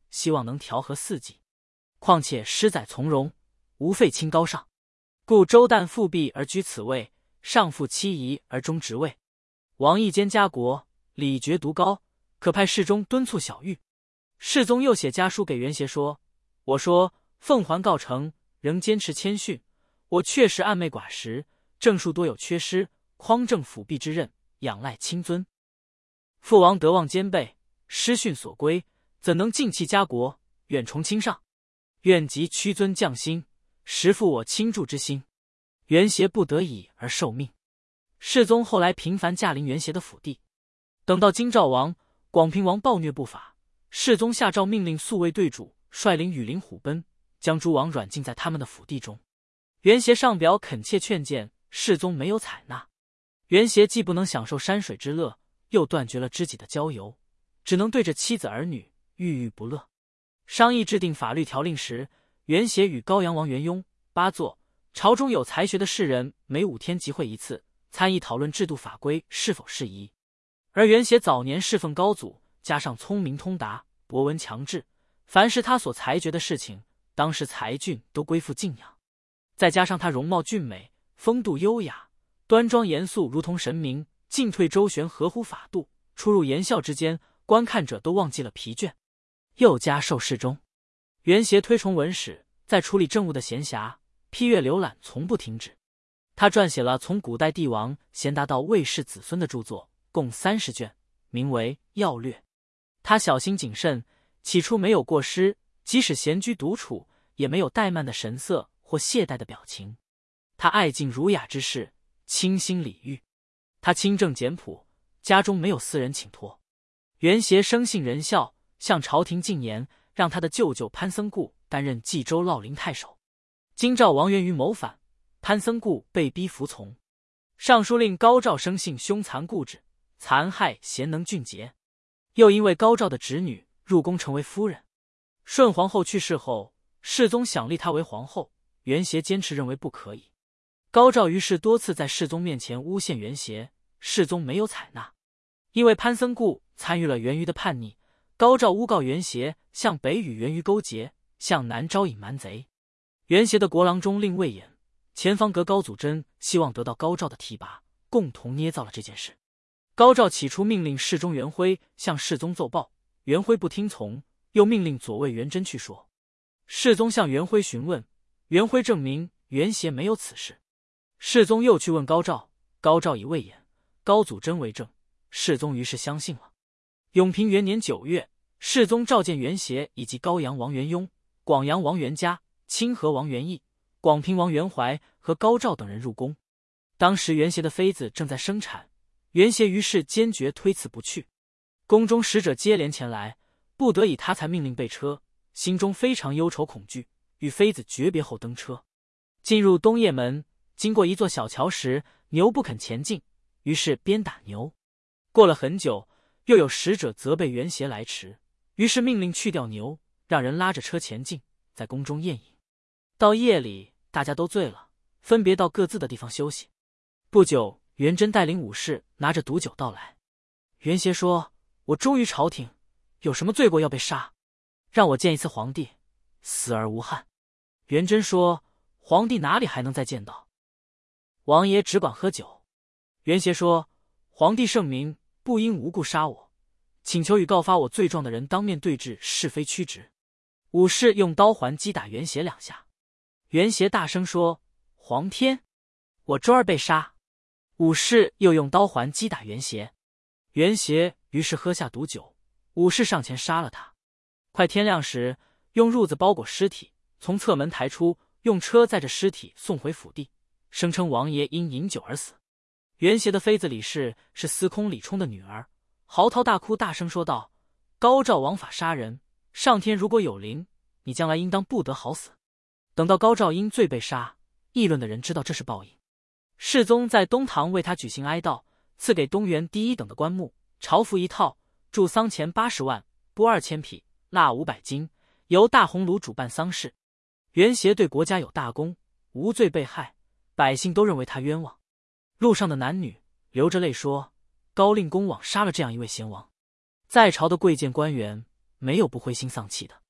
希望能调和四季。况且师载从容，无废清高尚，故周旦复辟而居此位，上复妻仪而终职位。王义兼家国，礼爵独高，可派侍中敦促小玉。世宗又写家书给元协说：我说奉还告成，仍坚持谦逊，我确实暗昧寡识，政术多有缺失，匡正辅弼之任，仰赖亲尊。父王德望兼备，师训所归，怎能尽弃家国，远崇亲上？愿即屈尊降薪，实负我倾注之心。元协不得已而受命。世宗后来频繁驾临元协的府邸。等到京兆王、广平王暴虐不法，世宗下诏命令宿卫队主率领羽林虎贲，将诸王软禁在他们的府邸中。元协上表恳切劝谏，世宗没有采纳。元协既不能享受山水之乐，又断绝了知己的交游，只能对着妻子儿女郁郁不乐。商议制定法律条令时，元协与高阳王元雍、八座朝中有才学的士人每五天集会一次，参议讨论制度法规是否适宜。而元协早年侍奉高祖，加上聪明通达、博闻强志，凡是他所裁决的事情，当时才俊都归附敬仰。再加上他容貌俊美，风度优雅，端庄严肃，如同神明，进退周旋，合乎法度，出入言笑之间，观看者都忘记了疲倦。又加授侍中，元协推崇文史，在处理政务的闲暇，批阅浏览从不停止。他撰写了从古代帝王贤达到魏氏子孙的著作，共三十卷，名为《要略》。他小心谨慎，起初没有过失，即使闲居独处，也没有怠慢的神色或懈怠的表情。他爱敬儒雅之事，清心礼遇。他清正简朴，家中没有私人请托。元协生性仁孝，向朝廷进言，让他的舅舅潘僧固担任冀州烙陵太守。京兆王元于谋反，潘僧固被逼服从。尚书令高照生性凶残固执，残害贤能俊杰。又因为高照的侄女入宫成为夫人。顺皇后去世后，世宗想立她为皇后，元协坚持认为不可以。高照于是多次在世宗面前诬陷元协，世宗没有采纳。因为潘僧固参与了元瑜的叛逆，高照诬告元协向北与元瑜勾结，向南招引蛮贼。元协的国郎中令魏衍、前方阁高祖真希望得到高照的提拔，共同捏造了这件事。高照起初命令侍中元辉向世宗奏报，元辉不听从，又命令左卫元贞去说。世宗向元辉询问，元辉证明元协没有此事。世宗又去问高照，高照以魏衍、高祖真为证，世宗于是相信了。永平元年九月，世宗召见元协以及高阳王元雍、广阳王元嘉、清河王元义、广平王元怀和高照等人入宫。当时元协的妃子正在生产，元协于是坚决推辞不去。宫中使者接连前来，不得已他才命令备车，心中非常忧愁恐惧，与妃子诀别后登车。进入东掖门，经过一座小桥时，牛不肯前进，于是鞭打牛。过了很久，又有使者责备元协来迟，于是命令去掉牛，让人拉着车前进，在宫中宴饮。到夜里，大家都醉了，分别到各自的地方休息。不久，元贞带领武士拿着毒酒到来。元协说：我忠于朝廷，有什么罪过要被杀？让我见一次皇帝，死而无憾。元贞说：皇帝哪里还能再见到？王爷只管喝酒。元协说：皇帝圣明，不应无故杀我，请求与告发我罪状的人当面对质是非曲直。武士用刀环击打元协两下。元协大声说：皇天，我周儿被杀。武士又用刀环击打元协。元协于是喝下毒酒，武士上前杀了他。快天亮时，用褥子包裹尸体，从侧门抬出，用车载着尸体送回府邸，声称王爷因饮酒而死。元协的妃子李氏是司空李冲的女儿，嚎啕大哭，大声说道：高照枉法杀人，上天如果有灵，你将来应当不得好死。等到高照因罪被杀，议论的人知道这是报应。世宗在东堂为他举行哀悼，赐给东原第一等的棺木，朝服一套，铸丧钱八十万，布二千匹，蜡五百斤，由大红炉主办丧事。元协对国家有大功，无罪被害，百姓都认为他冤枉。路上的男女流着泪说：高令公枉杀了这样一位贤王。在朝的贵贱官员，没有不灰心丧气的。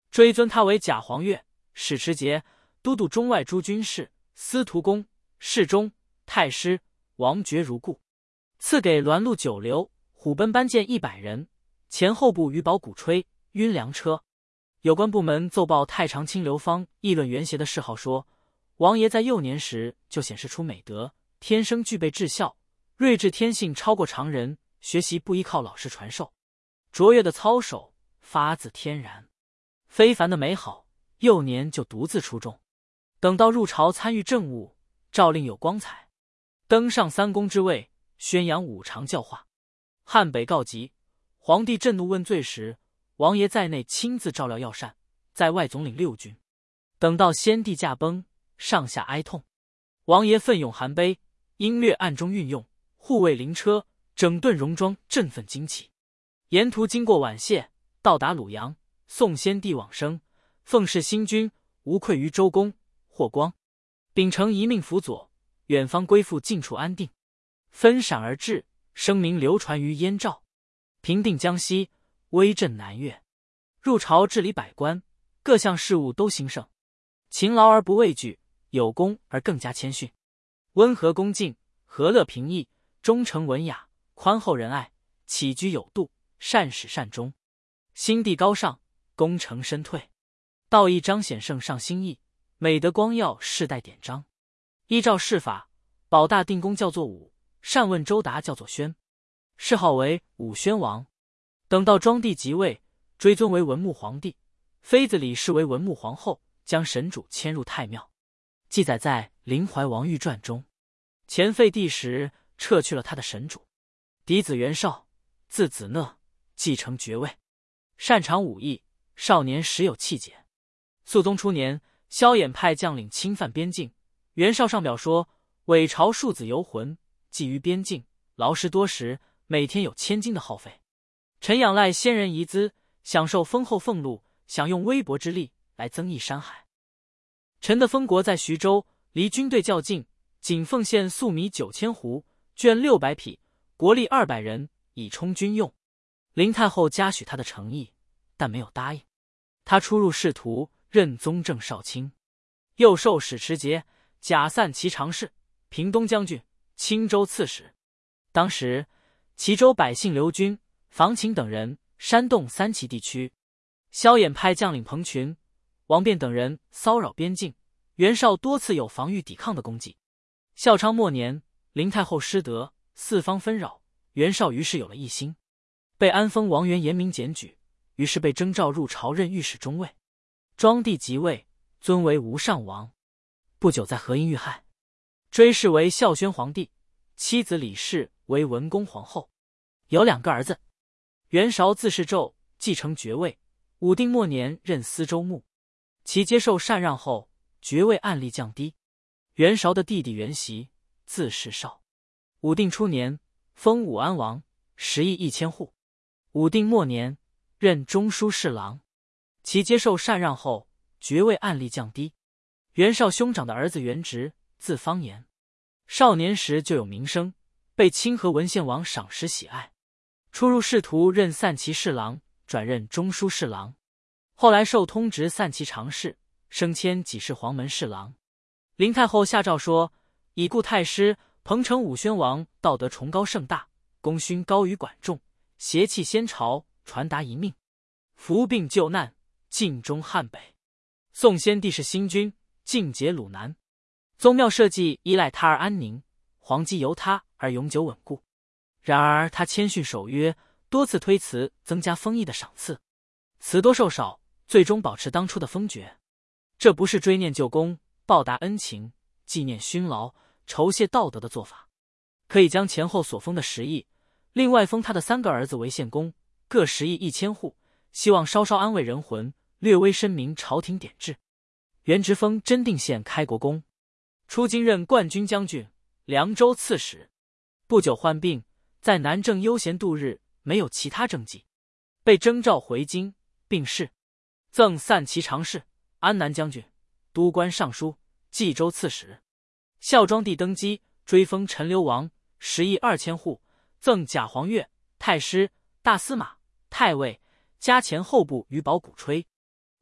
追尊他为假黄钺、史持节、都督中外诸军事、司徒公、侍中、太师，王爵如故。赐给栾路九流、虎贲班舰一百人，前后部于宝鼓吹、运粮车。有关部门奏报太常卿刘芳议论元协的谥号说，王爷在幼年时就显示出美德，天生具备志效，睿智天性超过常人，学习不依靠老师传授，卓越的操守发自天然，非凡的美好，幼年就独自出众。等到入朝参与政务，诏令有光彩，登上三公之位，宣扬五常教化。汉北告急，皇帝震怒问罪时，王爷在内亲自照料要善，在外总领六军。等到先帝驾崩，上下哀痛，王爷奋勇含悲，因略暗中运用护卫灵车，整顿戎装，振奋精气。沿途经过宛谢，到达鲁阳，宋先帝往生，奉侍新君，无愧于周公、霍光。秉承一命辅佐，远方归附近处安定，分闪而至，声名流传于燕赵，平定江西，威震南越。入朝治理百官，各项事务都兴盛，勤劳而不畏惧，有功而更加谦逊，温和恭敬，和乐平易，忠诚文雅，宽厚仁爱，起居有度，善始善终。心地高尚，功成身退，道义彰显圣上心意，美德光耀，世代典章。依照谥法，保大定公叫做武，善问周达叫做宣，谥号为武宣王。等到庄帝即位，追尊为文穆皇帝，妃子李氏为文穆皇后，将神主迁入太庙，记载在《临淮王御传》中。前废帝时，撤去了他的神主。嫡子袁绍，字子讷，继承爵位，擅长武艺，少年时有气节。肃宗初年，萧衍派将领侵犯边境，袁绍上表说，伪朝庶子游魂，寄于边境，劳师多时，每天有千金的耗费。臣仰赖先人遗资，享受丰厚俸禄，想用微薄之力来增益山海。臣的封国在徐州，离军队较近，仅奉献粟米九千斛，绢六百匹，国力二百人，以充军用。林太后嘉许他的诚意，但没有答应。他出入仕途，任宗正少卿，又授史持节、假散骑常侍、平东将军、青州刺史。当时齐州百姓刘军、房秦等人煽动三齐地区，萧衍派将领彭群、王辩等人骚扰边境，袁绍多次有防御抵抗的功绩。孝昌末年，林太后失德，四方纷扰，袁绍于是有了异心，被安丰王元严明检举，于是被征召入朝任御史中尉。庄帝即位，尊为吴上王，不久在河阴遇害，追谥为孝宣皇帝，妻子李氏为文恭皇后，有两个儿子。袁绍自世胄，继承爵位，武定末年任司州牧，其接受禅让后，爵位按例降低。袁绍的弟弟袁袭，字世绍，武定初年封武安王，食邑一千户。武定末年任中书侍郎，其接受禅让后，爵位按例降低。袁绍兄长的儿子袁植，字方言，少年时就有名声，被清河文献王赏识喜爱。出入仕途，任散骑侍郎，转任中书侍郎，后来受通直散骑常侍，升迁给事黄门侍郎。林太后下诏说，已故太师彭城武宣王道德崇高盛大，功勋高于管仲，邪气先朝，传达一命，扶病救难，尽忠汉北。宋先帝是新君，尽解鲁南，宗庙社稷依赖他而安宁，皇基由他而永久稳固。然而他谦逊守约，多次推辞增加封邑的赏赐，辞多受少，最终保持当初的封爵。这不是追念旧功、报答恩情、纪念勋劳、酬谢道德的做法。可以将前后所封的十邑，另外封他的三个儿子为献公，各十邑一千户，希望稍稍安慰人魂，略微申明朝廷典制。袁植封真定县开国公，出京任冠军将军、凉州刺史。不久患病，在南郑悠闲度日，没有其他政绩，被征召回京，病逝，赠散骑常侍、安南将军、都官尚书、冀州刺史。孝庄帝登基，追封陈留王，十邑二千户，赠假黄钺、太师、大司马、太尉，加前后部于宝鼓吹。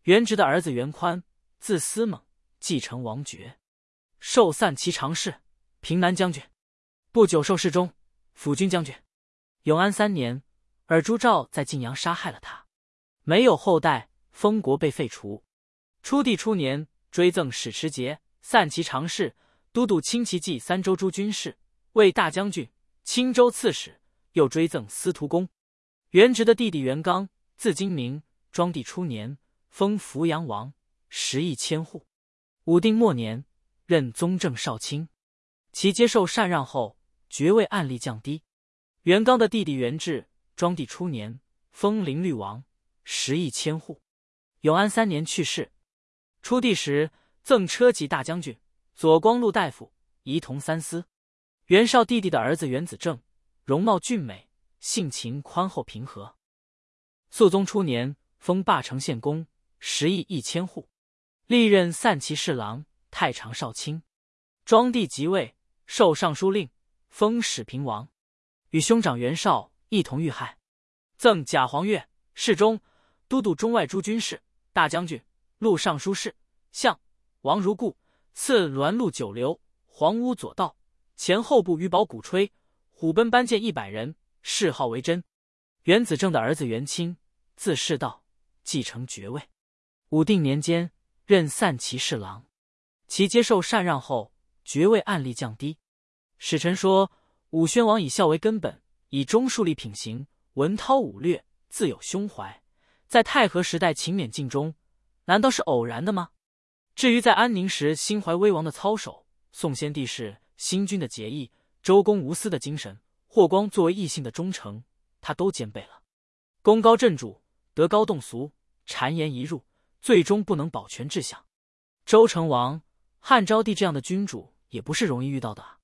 元直的儿子元宽，字思猛，继承王爵，授散骑常侍、平南将军，不久授侍中、辅军将军。永安三年，尔朱兆在晋阳杀害了他，没有后代，封国被废除。初帝初年，追赠史持节、散骑常侍、都督轻骑骑三州诸军事、卫大将军、青州刺史，又追赠司徒公。元直的弟弟元刚，字金明，庄帝初年，封扶阳王，食邑千户。武定末年，任宗正少卿。其接受禅让后，爵位按例降低。元刚的弟弟元志，庄帝初年，封灵律王，食邑千户。永安三年去世。初帝时，赠车骑大将军、左光禄大夫，仪同三司。元绍弟弟的儿子元子正，容貌俊美，性情宽厚平和。肃宗初年，封霸城县公，食邑一千户，历任散骑侍郎、太常少卿。庄帝即位，授尚书令，封始平王，与兄长元绍一同遇害，赠假黄钺、侍中、都督中外诸军事、大将军、录尚书事、相、王如故，赐栾禄九流、黄屋左道、前后部余保鼓吹、虎贲班见一百人，谥号为真。元子正的儿子元钦，字士道，继承爵位。武定年间，任散骑侍郎。其接受禅让后，爵位按例降低。史臣说，武宣王以孝为根本，以忠树立品行，文韬武略，自有胸怀，在太和时代勤勉尽忠，难道是偶然的吗？至于在安宁时心怀威王的操守，宋先帝是新君的节义，周公无私的精神，霍光作为异性的忠诚，他都兼备了。功高震主，德高动俗，谗言一入，最终不能保全志向。周成王、汉昭帝这样的君主也不是容易遇到的啊。